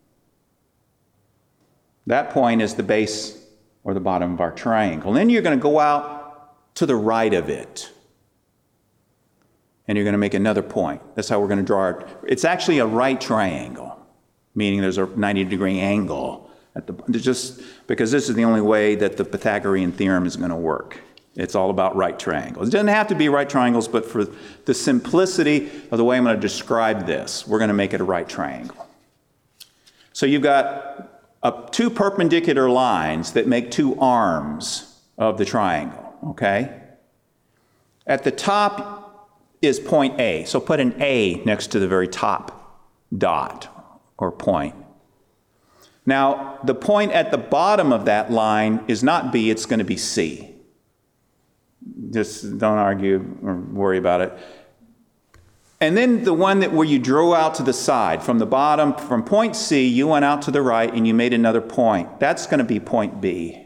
That point is the base or the bottom of our triangle. And then you're going to go out to the right of it. And you're going to make another point. That's how we're going to draw it. It's actually a right triangle, meaning there's a ninety degree angle. At the, just because this is the only way that the Pythagorean theorem is going to work. It's all about right triangles. It doesn't have to be right triangles, but for the simplicity of the way I'm going to describe this, we're going to make it a right triangle. So you've got Uh, two perpendicular lines that make two arms of the triangle, okay? At the top is point A, so put an A next to the very top dot or point. Now, the point at the bottom of that line is not B, it's going to be C. Just don't argue or worry about it. And then the one that where you drew out to the side, from the bottom, from point C, you went out to the right and you made another point. That's going to be point B.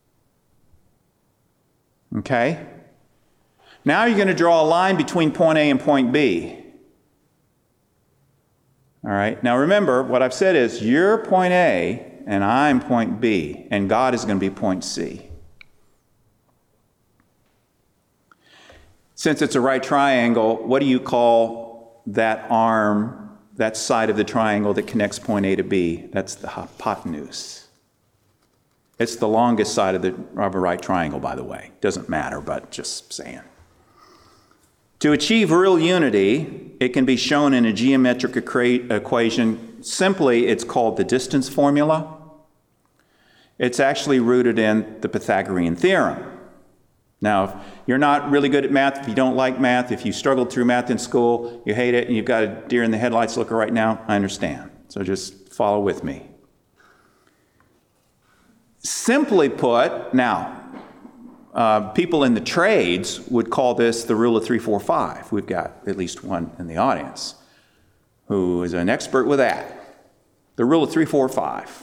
Okay? Now you're going to draw a line between point A and point B. All right? Now remember, what I've said is you're point A and I'm point B, and God is going to be point C. Since it's a right triangle, what do you call that arm, that side of the triangle that connects point A to B? That's the hypotenuse. It's the longest side of the of a right triangle, by the way. Doesn't matter, but just saying. To achieve real unity, it can be shown in a geometric equa- equation. Simply, it's called the distance formula. It's actually rooted in the Pythagorean theorem. Now, if you're not really good at math, if you don't like math, if you struggled through math in school, you hate it, and you've got a deer in the headlights looker right now, I understand. So just follow with me. Simply put, now, uh, people in the trades would call this the rule of three, four, five. We've got at least one in the audience who is an expert with that. The rule of three, four, five.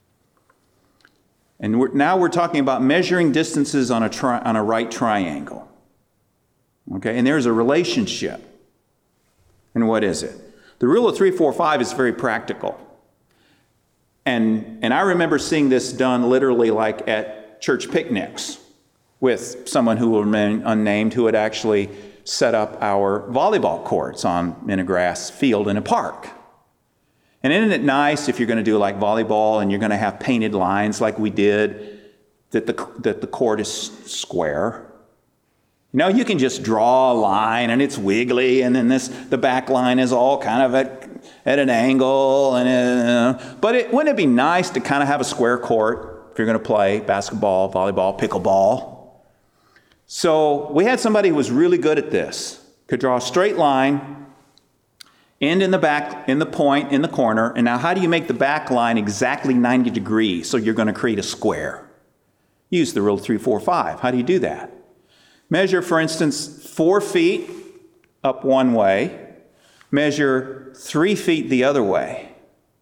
And we're, now we're talking about measuring distances on a, tri- on a right triangle. Okay, and there's a relationship. And what is it? The rule of three, four, five is very practical. And, and I remember seeing this done literally like at church picnics with someone who will remain unnamed who had actually set up our volleyball courts on, in a grass field in a park. And isn't it nice if you're going to do like volleyball and you're going to have painted lines like we did, that the, that the court is square? You know, you can just draw a line and it's wiggly, and then this the back line is all kind of at, at an angle. And uh, But it, wouldn't it be nice to kind of have a square court if you're going to play basketball, volleyball, pickleball? So we had somebody who was really good at this, could draw a straight line, end in the back, in the point, in the corner. And now how do you make the back line exactly ninety degrees so you're going to create a square? Use the rule of three, four, five. How do you do that? Measure, for instance, four feet up one way. Measure three feet the other way.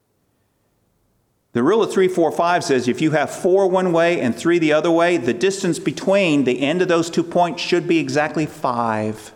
The rule of three, four, five says if you have four one way and three the other way, the distance between the end of those two points should be exactly five.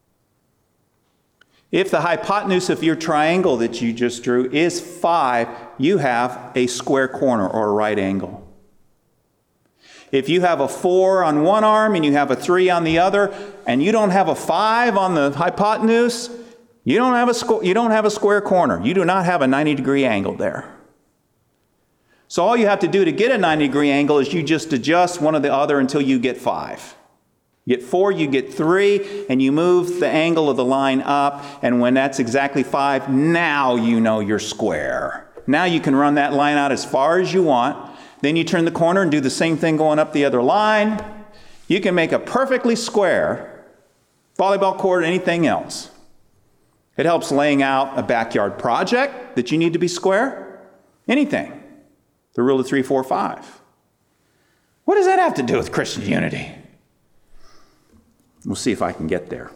If the hypotenuse of your triangle that you just drew is five, you have a square corner or a right angle. If you have a four on one arm and you have a three on the other, and you don't have a five on the hypotenuse, you don't have a squ- you don't have a square corner. You do not have a ninety degree angle there. So all you have to do to get a ninety degree angle is you just adjust one or the other until you get five. You get four, you get three, and you move the angle of the line up, and when that's exactly five, now you know you're square. Now you can run that line out as far as you want. Then you turn the corner and do the same thing going up the other line. You can make a perfectly square volleyball court or anything else. It helps laying out a backyard project that you need to be square. Anything. The rule of three, four, five. What does that have to do with Christian unity? We'll see if I can get there.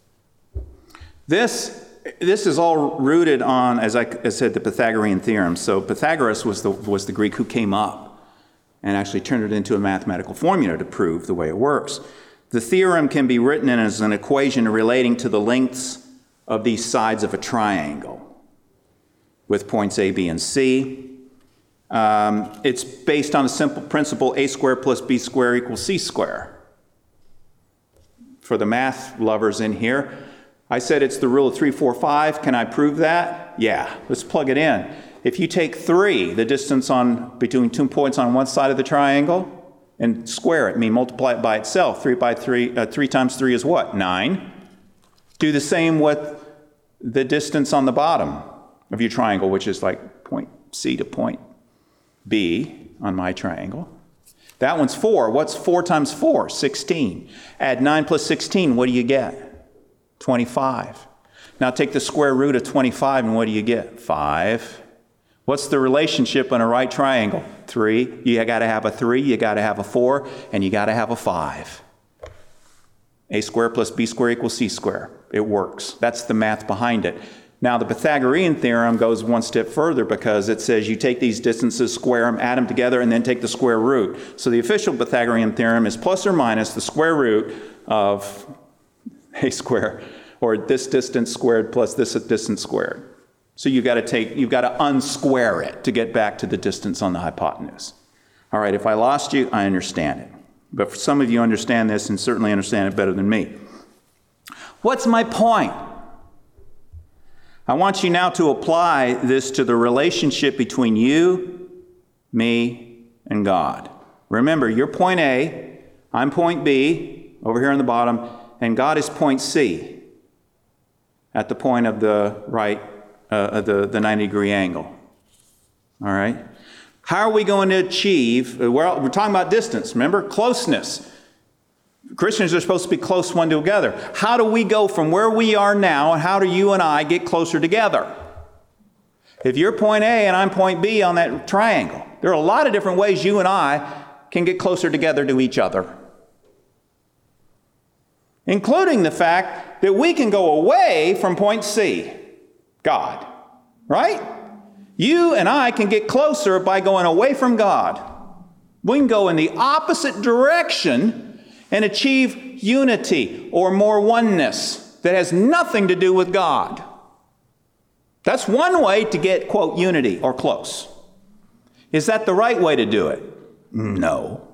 This, this is all rooted on, as I, as I said, the Pythagorean theorem. So Pythagoras was the, was the Greek who came up and actually turned it into a mathematical formula to prove the way it works. The theorem can be written in as an equation relating to the lengths of these sides of a triangle with points A, B, and C. Um, it's based on a simple principle, a squared plus b squared equals c squared. For the math lovers in here, I said it's the rule of three, four, five. Can I prove that? Yeah, let's plug it in. If you take three, the distance on between two points on one side of the triangle, and square it, I mean multiply it by itself. Three by three, uh, three times three is what? Nine. Do the same with the distance on the bottom of your triangle, which is like point C to point B on my triangle. That one's four. What's four times four? sixteen. Add nine plus sixteen, what do you get? twenty-five. Now take the square root of twenty-five, and what do you get? five. What's the relationship in a right triangle? three. You got to have a three, you got to have a four, and you got to have a five. A squared plus b squared equals c squared. It works. That's the math behind it. Now, the Pythagorean theorem goes one step further because it says you take these distances, square them, add them together, and then take the square root. So the official Pythagorean theorem is plus or minus the square root of a square, or this distance squared plus this distance squared. So you've got to take, you've got to unsquare it to get back to the distance on the hypotenuse. All right, if I lost you, I understand it. But for some of you understand this and certainly understand it better than me. What's my point? I want you now to apply this to the relationship between you, me, and God. Remember, you're point A, I'm point B, over here on the bottom, and God is point C. at the point of the right, uh, the, the ninety degree angle. All right? How are we going to achieve, we're, we're talking about distance, remember? Closeness. Christians are supposed to be close one together. How do we go from where we are now, and how do you and I get closer together? If you're point A and I'm point B on that triangle, there are a lot of different ways you and I can get closer together to each other. Including the fact that we can go away from point C, God, right? You and I can get closer by going away from God. We can go in the opposite direction and achieve unity or more oneness that has nothing to do with God. That's one way to get, quote, unity or close. Is that the right way to do it? No.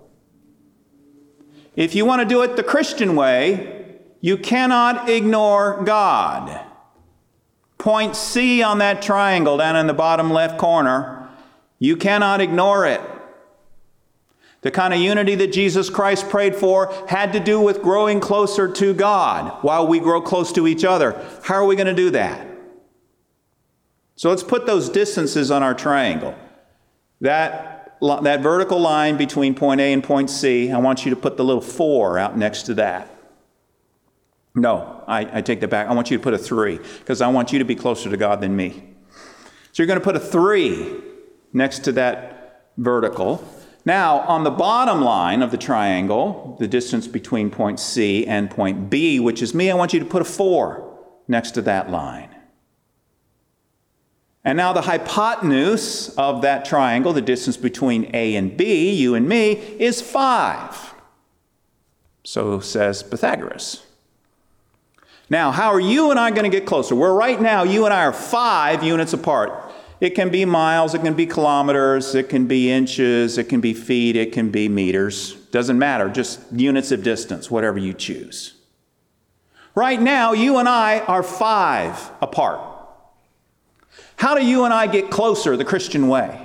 If you want to do it the Christian way, you cannot ignore God. Point C on that triangle down in the bottom left corner, you cannot ignore it. The kind of unity that Jesus Christ prayed for had to do with growing closer to God while we grow close to each other. How are we going to do that? So let's put those distances on our triangle. That, that vertical line between point A and point C, I want you to put the little four out next to that. No, I, I take that back. I want you to put a three, because I want you to be closer to God than me. So you're going to put a three next to that vertical. Now, on the bottom line of the triangle, the distance between point C and point B, which is me, I want you to put a four next to that line. And now the hypotenuse of that triangle, the distance between A and B, you and me, is five. So says Pythagoras. Now, how are you and I going to get closer? Well, right now, you and I are five units apart. It can be miles, it can be kilometers, it can be inches, it can be feet, it can be meters. Doesn't matter, just units of distance, whatever you choose. Right now, you and I are five apart. How do you and I get closer the Christian way?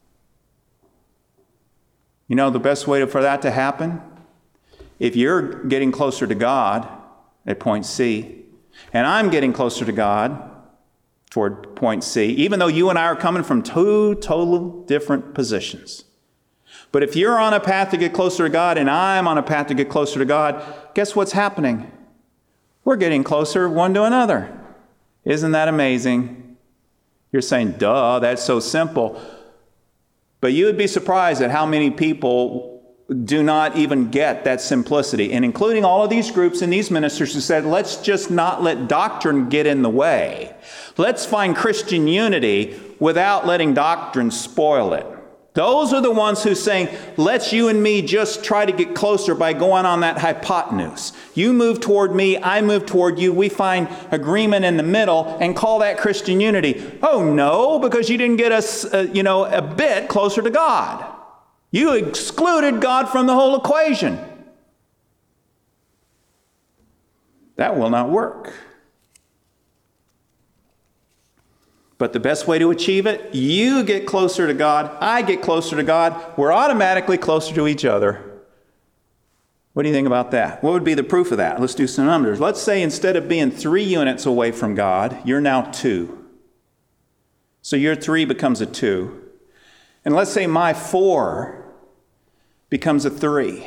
You know the best way for that to happen? If you're getting closer to God at point C, and I'm getting closer to God toward point C, even though you and I are coming from two total different positions. But if you're on a path to get closer to God and I'm on a path to get closer to God, guess what's happening? We're getting closer one to another. Isn't that amazing? You're saying, duh, that's so simple. But you would be surprised at how many people do not even get that simplicity. And including all of these groups and these ministers who said, let's just not let doctrine get in the way. Let's find Christian unity without letting doctrine spoil it. Those are the ones who saying, let's you and me just try to get closer by going on that hypotenuse. You move toward me, I move toward you. We find agreement in the middle and call that Christian unity. Oh no, because you didn't get us, uh, you know, a bit closer to God. You excluded God from the whole equation. That will not work. But the best way to achieve it, you get closer to God, I get closer to God, we're automatically closer to each other. What do you think about that? What would be the proof of that? Let's do some numbers. Let's say instead of being three units away from God, you're now two. So your three becomes a two. And let's say my four becomes a three.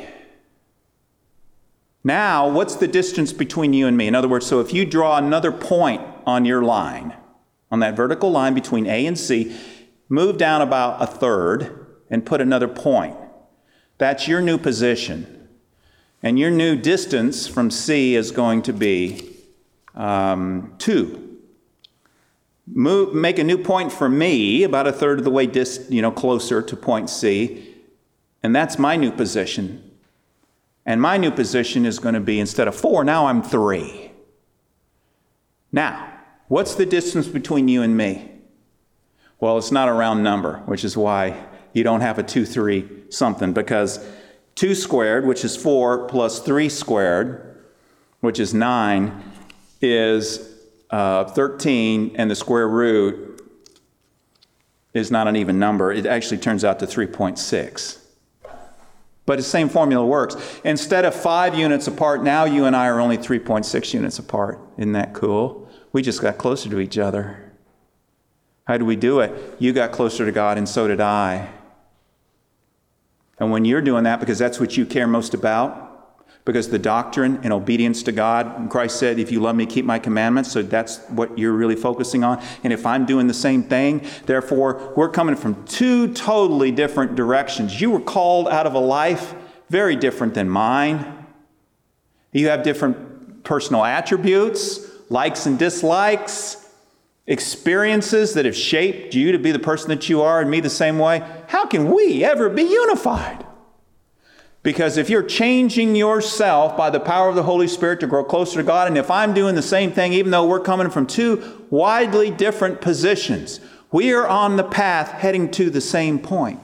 Now, what's the distance between you and me? In other words, so if you draw another point on your line, on that vertical line between A and C, move down about a third and put another point. That's your new position. And your new distance from C is going to be um, two. Move, make a new point for me, about a third of the way dis, you know, closer to point C. And that's my new position. And my new position is going to be, instead of four, now I'm three. Now, what's the distance between you and me? Well, it's not a round number, which is why you don't have a two, three, something, because two squared, which is four, plus three squared, which is nine, is uh, thirteen, and the square root is not an even number. It actually turns out to three point six. But the same formula works. Instead of five units apart, now you and I are only three point six units apart. Isn't that cool? We just got closer to each other. How do we do it? You got closer to God, and so did I. And when you're doing that, because that's what you care most about, because the doctrine and obedience to God, Christ said, if you love me, keep my commandments. So that's what you're really focusing on. And if I'm doing the same thing, therefore, we're coming from two totally different directions. You were called out of a life very different than mine. You have different personal attributes, likes and dislikes, experiences that have shaped you to be the person that you are, and me the same way. How can we ever be unified? Because if you're changing yourself by the power of the Holy Spirit to grow closer to God, and if I'm doing the same thing, even though we're coming from two widely different positions, we are on the path heading to the same point.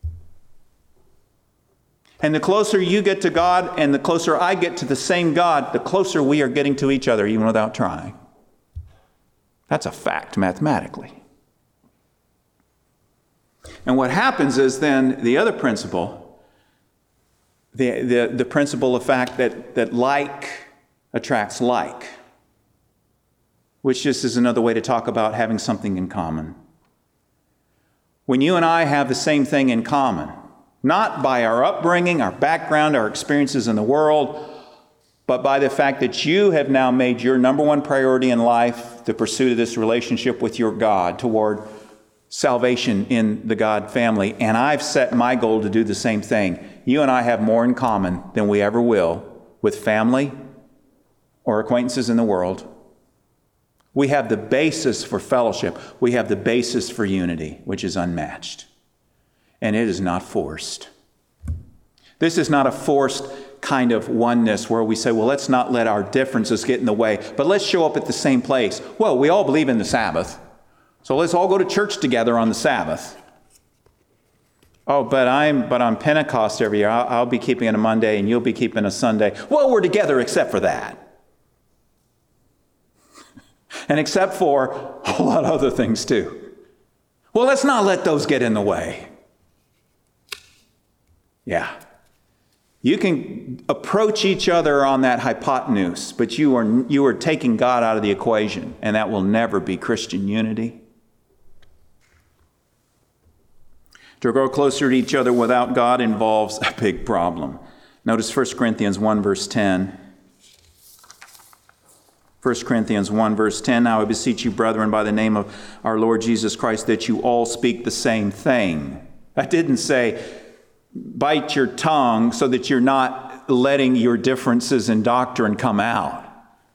And the closer you get to God and the closer I get to the same God, the closer we are getting to each other, even without trying. That's a fact mathematically. And what happens is then the other principle, The, the, the principle of fact that, that like attracts like, which just is another way to talk about having something in common. When you and I have the same thing in common, not by our upbringing, our background, our experiences in the world, but by the fact that you have now made your number one priority in life the pursuit of this relationship with your God toward salvation in the God family, and I've set my goal to do the same thing. You and I have more in common than we ever will with family or acquaintances in the world. We have the basis for fellowship. We have the basis for unity, which is unmatched. And it is not forced. This is not a forced kind of oneness where we say, well, let's not let our differences get in the way, but let's show up at the same place. Well, we all believe in the Sabbath, so let's all go to church together on the Sabbath. Oh, but I'm but on Pentecost every year, I'll, I'll be keeping it a Monday and you'll be keeping a Sunday. Well, we're together except for that. And except for a whole lot of other things too. Well, let's not let those get in the way. Yeah. You can approach each other on that hypotenuse, but you are you are taking God out of the equation, and that will never be Christian unity. To grow closer to each other without God involves a big problem. Notice First Corinthians one, verse ten. First Corinthians one, verse ten. Now I beseech you, brethren, by the name of our Lord Jesus Christ, that you all speak the same thing. I didn't say bite your tongue so that you're not letting your differences in doctrine come out.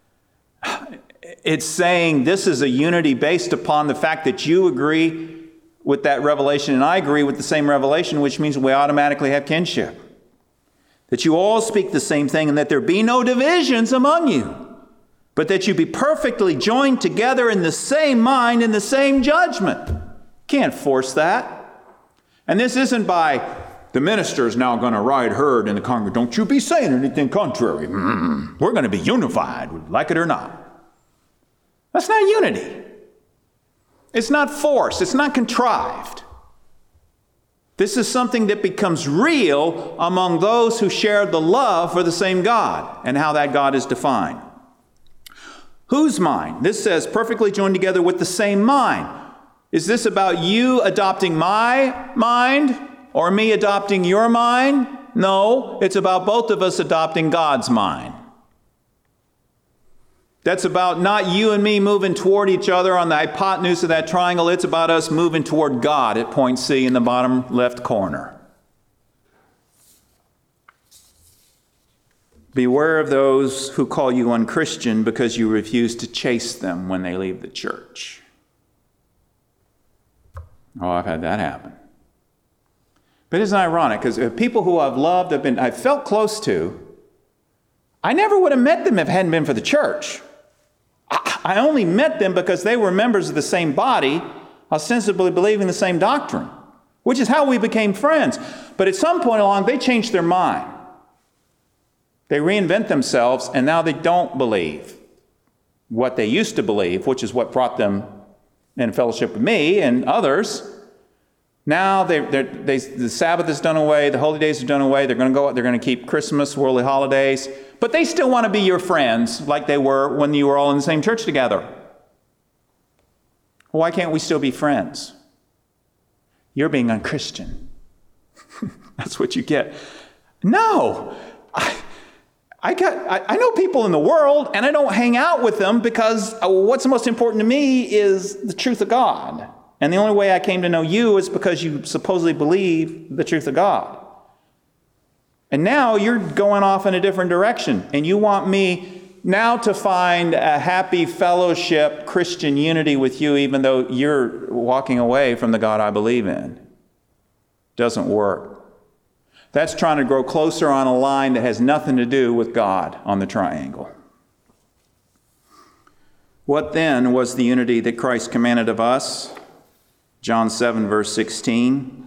It's saying this is a unity based upon the fact that you agree with that revelation, and I agree with the same revelation, which means we automatically have kinship. That you all speak the same thing, and that there be no divisions among you, but that you be perfectly joined together in the same mind and the same judgment. Can't force that. And this isn't by the minister is now going to ride herd in the congregation. Don't you be saying anything contrary. Mm, we're going to be unified, like it or not. That's not unity. It's not forced. It's not contrived. This is something that becomes real among those who share the love for the same God and how that God is defined. Whose mind? This says perfectly joined together with the same mind. Is this about you adopting my mind or me adopting your mind? No, it's about both of us adopting God's mind. That's about not you and me moving toward each other on the hypotenuse of that triangle. It's about us moving toward God at point C in the bottom left corner. Beware of those who call you unchristian because you refuse to chase them when they leave the church. Oh, I've had that happen. But isn't it ironic? Because people who I've loved, I've been, I've felt close to, I never would have met them if it hadn't been for the church. I only met them because they were members of the same body, ostensibly believing the same doctrine, which is how we became friends. But at some point along, they changed their mind. They reinvent themselves, and now they don't believe what they used to believe, which is what brought them in fellowship with me and others. Now they, they, the Sabbath is done away, the holy days are done away, they're going to go out, they're going to keep Christmas, worldly holidays, but they still want to be your friends like they were when you were all in the same church together. Why can't we still be friends? You're being unchristian. That's what you get. No. I, I, got, I, I know people in the world, and I don't hang out with them because what's most important to me is the truth of God. And the only way I came to know you is because you supposedly believe the truth of God. And now you're going off in a different direction, and you want me now to find a happy fellowship, Christian unity with you, even though you're walking away from the God I believe in. Doesn't work. That's trying to grow closer on a line that has nothing to do with God on the triangle. What then was the unity that Christ commanded of us? John seven, verse sixteen.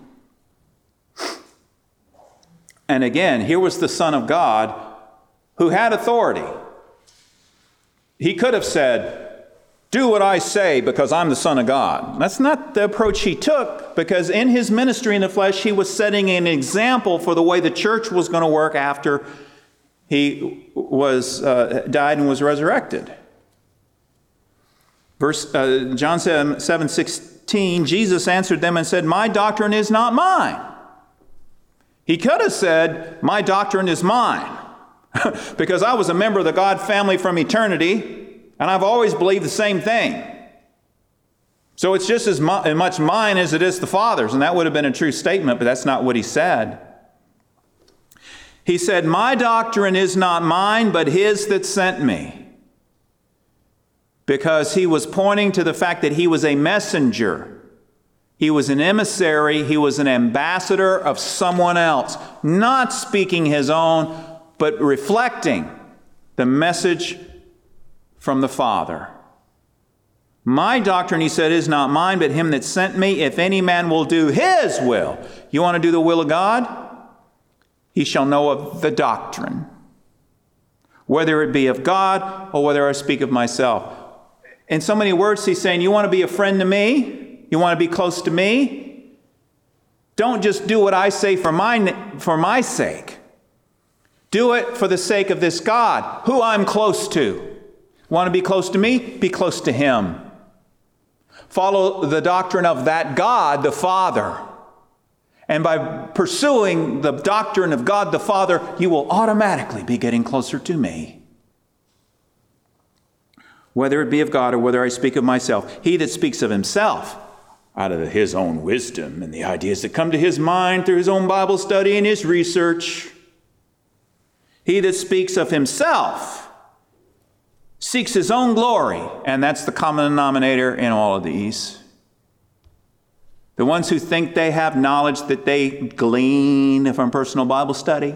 And again, here was the Son of God who had authority. He could have said, do what I say because I'm the Son of God. That's not the approach he took, because in his ministry in the flesh, he was setting an example for the way the church was going to work after he was uh, died and was resurrected. Verse uh, John seven sixteen, Jesus answered them and said, my doctrine is not mine. He could have said, my doctrine is mine. Because I was a member of the God family from eternity, and I've always believed the same thing. So it's just as much mine as it is the Father's, and that would have been a true statement, but that's not what he said. He said, my doctrine is not mine, but his that sent me. Because he was pointing to the fact that he was a messenger. He was an emissary. He was an ambassador of someone else, not speaking his own, but reflecting the message from the Father. My doctrine, he said, is not mine, but him that sent me. If any man will do his will. You want to do the will of God? He shall know of the doctrine, whether it be of God or whether I speak of myself. In so many words, he's saying, you want to be a friend to me? You want to be close to me? Don't just do what I say for my, for my sake. Do it for the sake of this God, who I'm close to. Want to be close to me? Be close to him. Follow the doctrine of that God, the Father. And by pursuing the doctrine of God the Father, you will automatically be getting closer to me. Whether it be of God or whether I speak of myself. He that speaks of himself, out of his own wisdom and the ideas that come to his mind through his own Bible study and his research. He that speaks of himself seeks his own glory, and that's the common denominator in all of these. The ones who think they have knowledge that they glean from personal Bible study,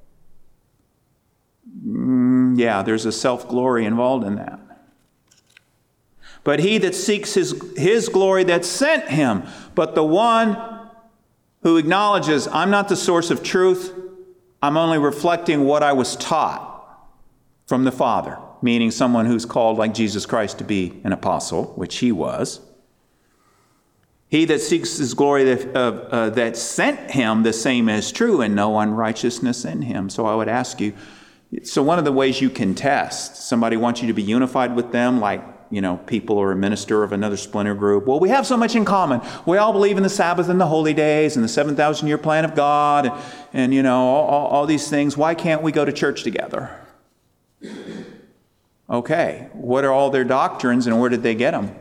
mm, yeah, there's a self-glory involved in that. But he that seeks his, his glory that sent him, but the one who acknowledges, I'm not the source of truth, I'm only reflecting what I was taught from the Father, meaning someone who's called like Jesus Christ to be an apostle, which he was. He that seeks his glory that, uh, uh, that sent him, the same is true, and no unrighteousness in him. So I would ask you, so one of the ways you can test, somebody wants you to be unified with them, like, you know, people or a minister of another splinter group. Well, we have so much in common. We all believe in the Sabbath and the holy days and the seven thousand year plan of God and, and you know, all, all, all these things. Why can't we go to church together? Okay, what are all their doctrines and where did they get them?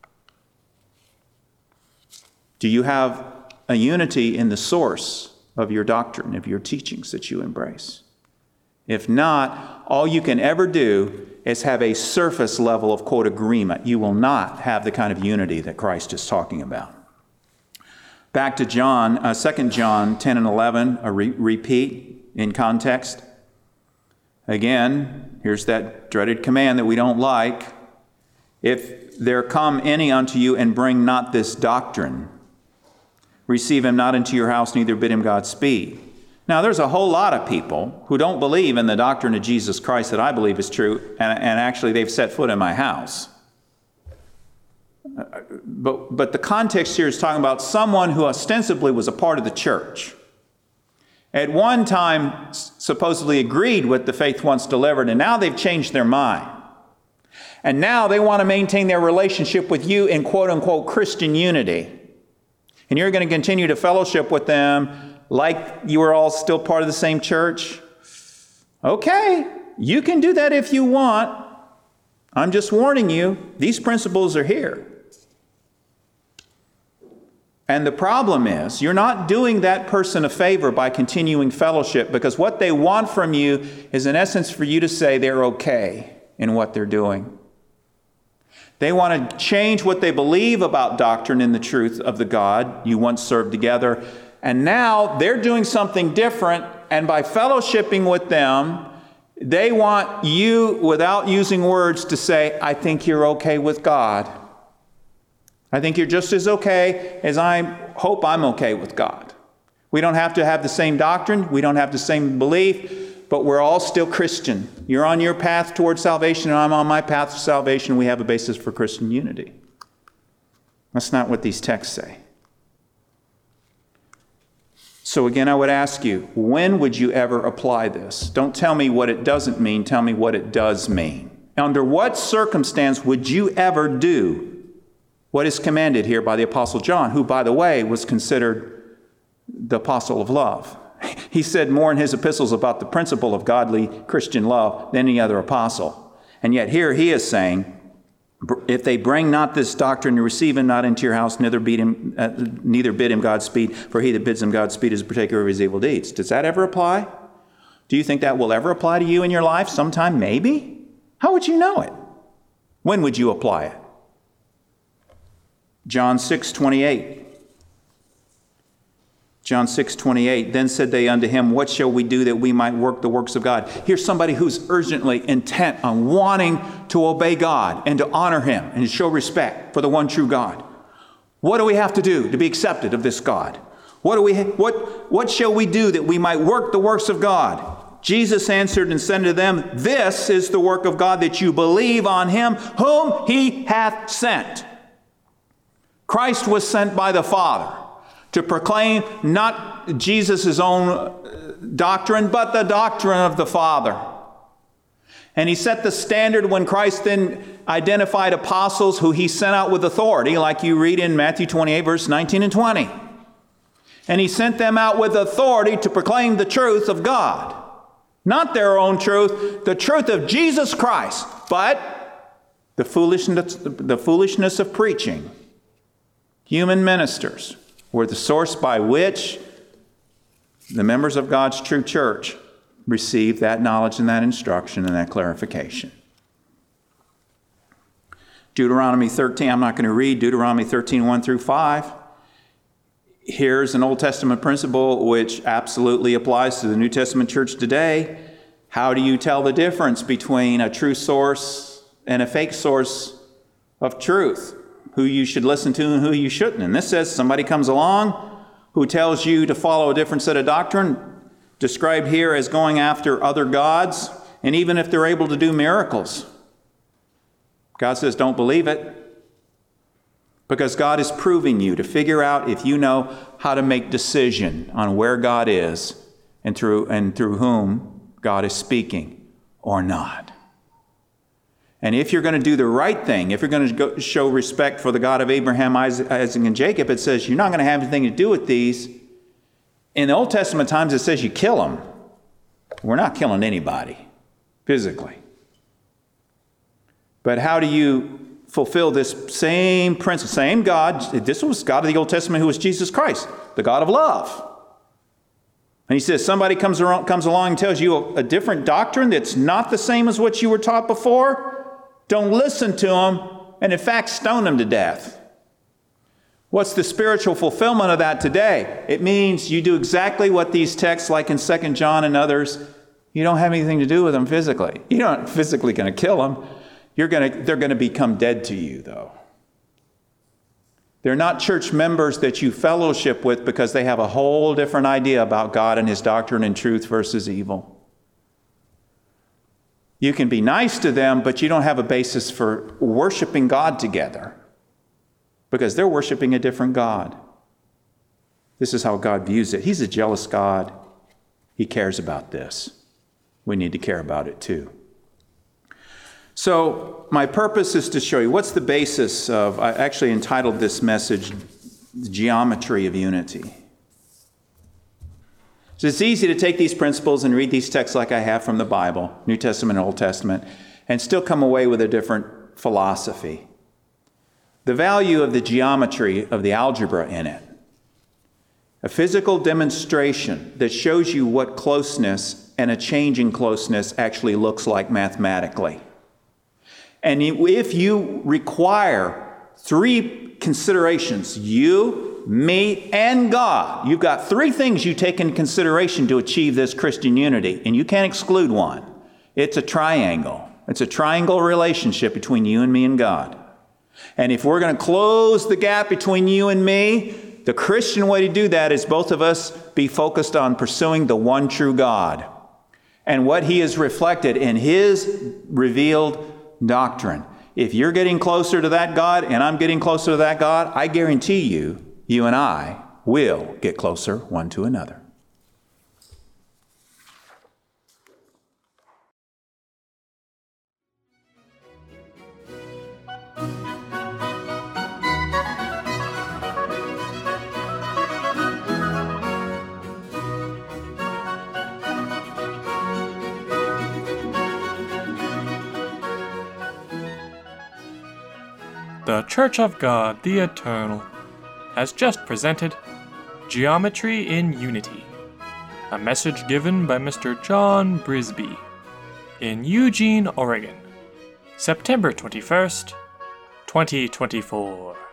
Do you have a unity in the source of your doctrine, of your teachings that you embrace? If not, all you can ever do is have a surface level of, quote, agreement. You will not have the kind of unity that Christ is talking about. Back to John, uh, Second John ten and eleven, a re- repeat in context. Again, here's that dreaded command that we don't like. If there come any unto you and bring not this doctrine, receive him not into your house, neither bid him Godspeed. Now, there's a whole lot of people who don't believe in the doctrine of Jesus Christ that I believe is true, and, and actually they've set foot in my house. But, but the context here is talking about someone who ostensibly was a part of the church. At one time, supposedly agreed with the faith once delivered, and now they've changed their mind. And now they want to maintain their relationship with you in quote-unquote Christian unity. And you're going to continue to fellowship with them like you were all still part of the same church. Okay, you can do that if you want. I'm just warning you, these principles are here. And the problem is, you're not doing that person a favor by continuing fellowship, because what they want from you is, in essence, for you to say they're okay in what they're doing. They want to change what they believe about doctrine and the truth of the God you once served together. And now they're doing something different, and by fellowshipping with them, they want you, without using words, to say, I think you're okay with God. I think you're just as okay as I hope I'm okay with God. We don't have to have the same doctrine. We don't have the same belief, but we're all still Christian. You're on your path towards salvation, and I'm on my path to salvation. We have a basis for Christian unity. That's not what these texts say. So again, I would ask you, when would you ever apply this? Don't tell me what it doesn't mean. Tell me what it does mean. Under what circumstance would you ever do what is commanded here by the Apostle John, who, by the way, was considered the apostle of love? He said more in his epistles about the principle of godly Christian love than any other apostle. And yet here he is saying, if they bring not this doctrine, to receive him not into your house, neither bid him, uh, neither bid him Godspeed, for he that bids him Godspeed is a partaker of his evil deeds. Does that ever apply? Do you think that will ever apply to you in your life? Sometime, maybe? How would you know it? When would you apply it? John six twenty-eight. John six twenty-eight, then said they unto him, what shall we do that we might work the works of God? Here's somebody who's urgently intent on wanting to obey God and to honor him and to show respect for the one true God. What do we have to do to be accepted of this God? What do we? What, what shall we do that we might work the works of God? Jesus answered and said to them, this is the work of God, that you believe on him whom he hath sent. Christ was sent by the Father to proclaim not Jesus' own doctrine, but the doctrine of the Father. And he set the standard when Christ then identified apostles who he sent out with authority, like you read in Matthew twenty-eight, verse nineteen and twenty. And he sent them out with authority to proclaim the truth of God. Not their own truth, the truth of Jesus Christ, but the foolishness, the foolishness of preaching. Human ministers were the source by which the members of God's true church received that knowledge and that instruction and that clarification. Deuteronomy thirteen, I'm not going to read Deuteronomy thirteen, one through five. Here's an Old Testament principle which absolutely applies to the New Testament church today. How do you tell the difference between a true source and a fake source of truth? Who you should listen to and who you shouldn't. And this says somebody comes along who tells you to follow a different set of doctrine, described here as going after other gods, and even if they're able to do miracles. God says don't believe it, because God is proving you to figure out if you know how to make decision on where God is and through, and through whom God is speaking or not. And if you're going to do the right thing, if you're going to go show respect for the God of Abraham, Isaac, and Jacob, it says you're not going to have anything to do with these. In the Old Testament times, it says you kill them. We're not killing anybody physically. But how do you fulfill this same principle? Same God. This was God of the Old Testament who was Jesus Christ, the God of love. And he says somebody comes, around, comes along and tells you a, a different doctrine that's not the same as what you were taught before. Don't listen to them, and in fact, stone them to death. What's the spiritual fulfillment of that today? It means you do exactly what these texts, like in Second John and others, you don't have anything to do with them physically. You're not physically going to kill them. You're going to, they're going to become dead to you, though. They're not church members that you fellowship with because they have a whole different idea about God and his doctrine and truth versus evil. You can be nice to them, but you don't have a basis for worshiping God together because they're worshiping a different God. This is how God views it. He's a jealous God. He cares about this. We need to care about it too. So my purpose is to show you what's the basis of, I actually entitled this message, The Geometry of Unity. So it's easy to take these principles and read these texts like I have from the Bible, New Testament and Old Testament, and still come away with a different philosophy. The value of the geometry of the algebra in it. A physical demonstration that shows you what closeness and a change in closeness actually looks like mathematically. And if you require three considerations, you, me, and God, you've got three things you take into consideration to achieve this Christian unity, and you can't exclude one. It's a triangle. It's a triangle relationship between you and me and God. And if we're going to close the gap between you and me, the Christian way to do that is both of us be focused on pursuing the one true God and what He has reflected in His revealed doctrine. If you're getting closer to that God and I'm getting closer to that God, I guarantee you, you and I will get closer one to another. The Church of God, the Eternal, has just presented Geometry in Unity, a message given by Mister John Brisby in Eugene, Oregon, September twenty-first, twenty twenty-four.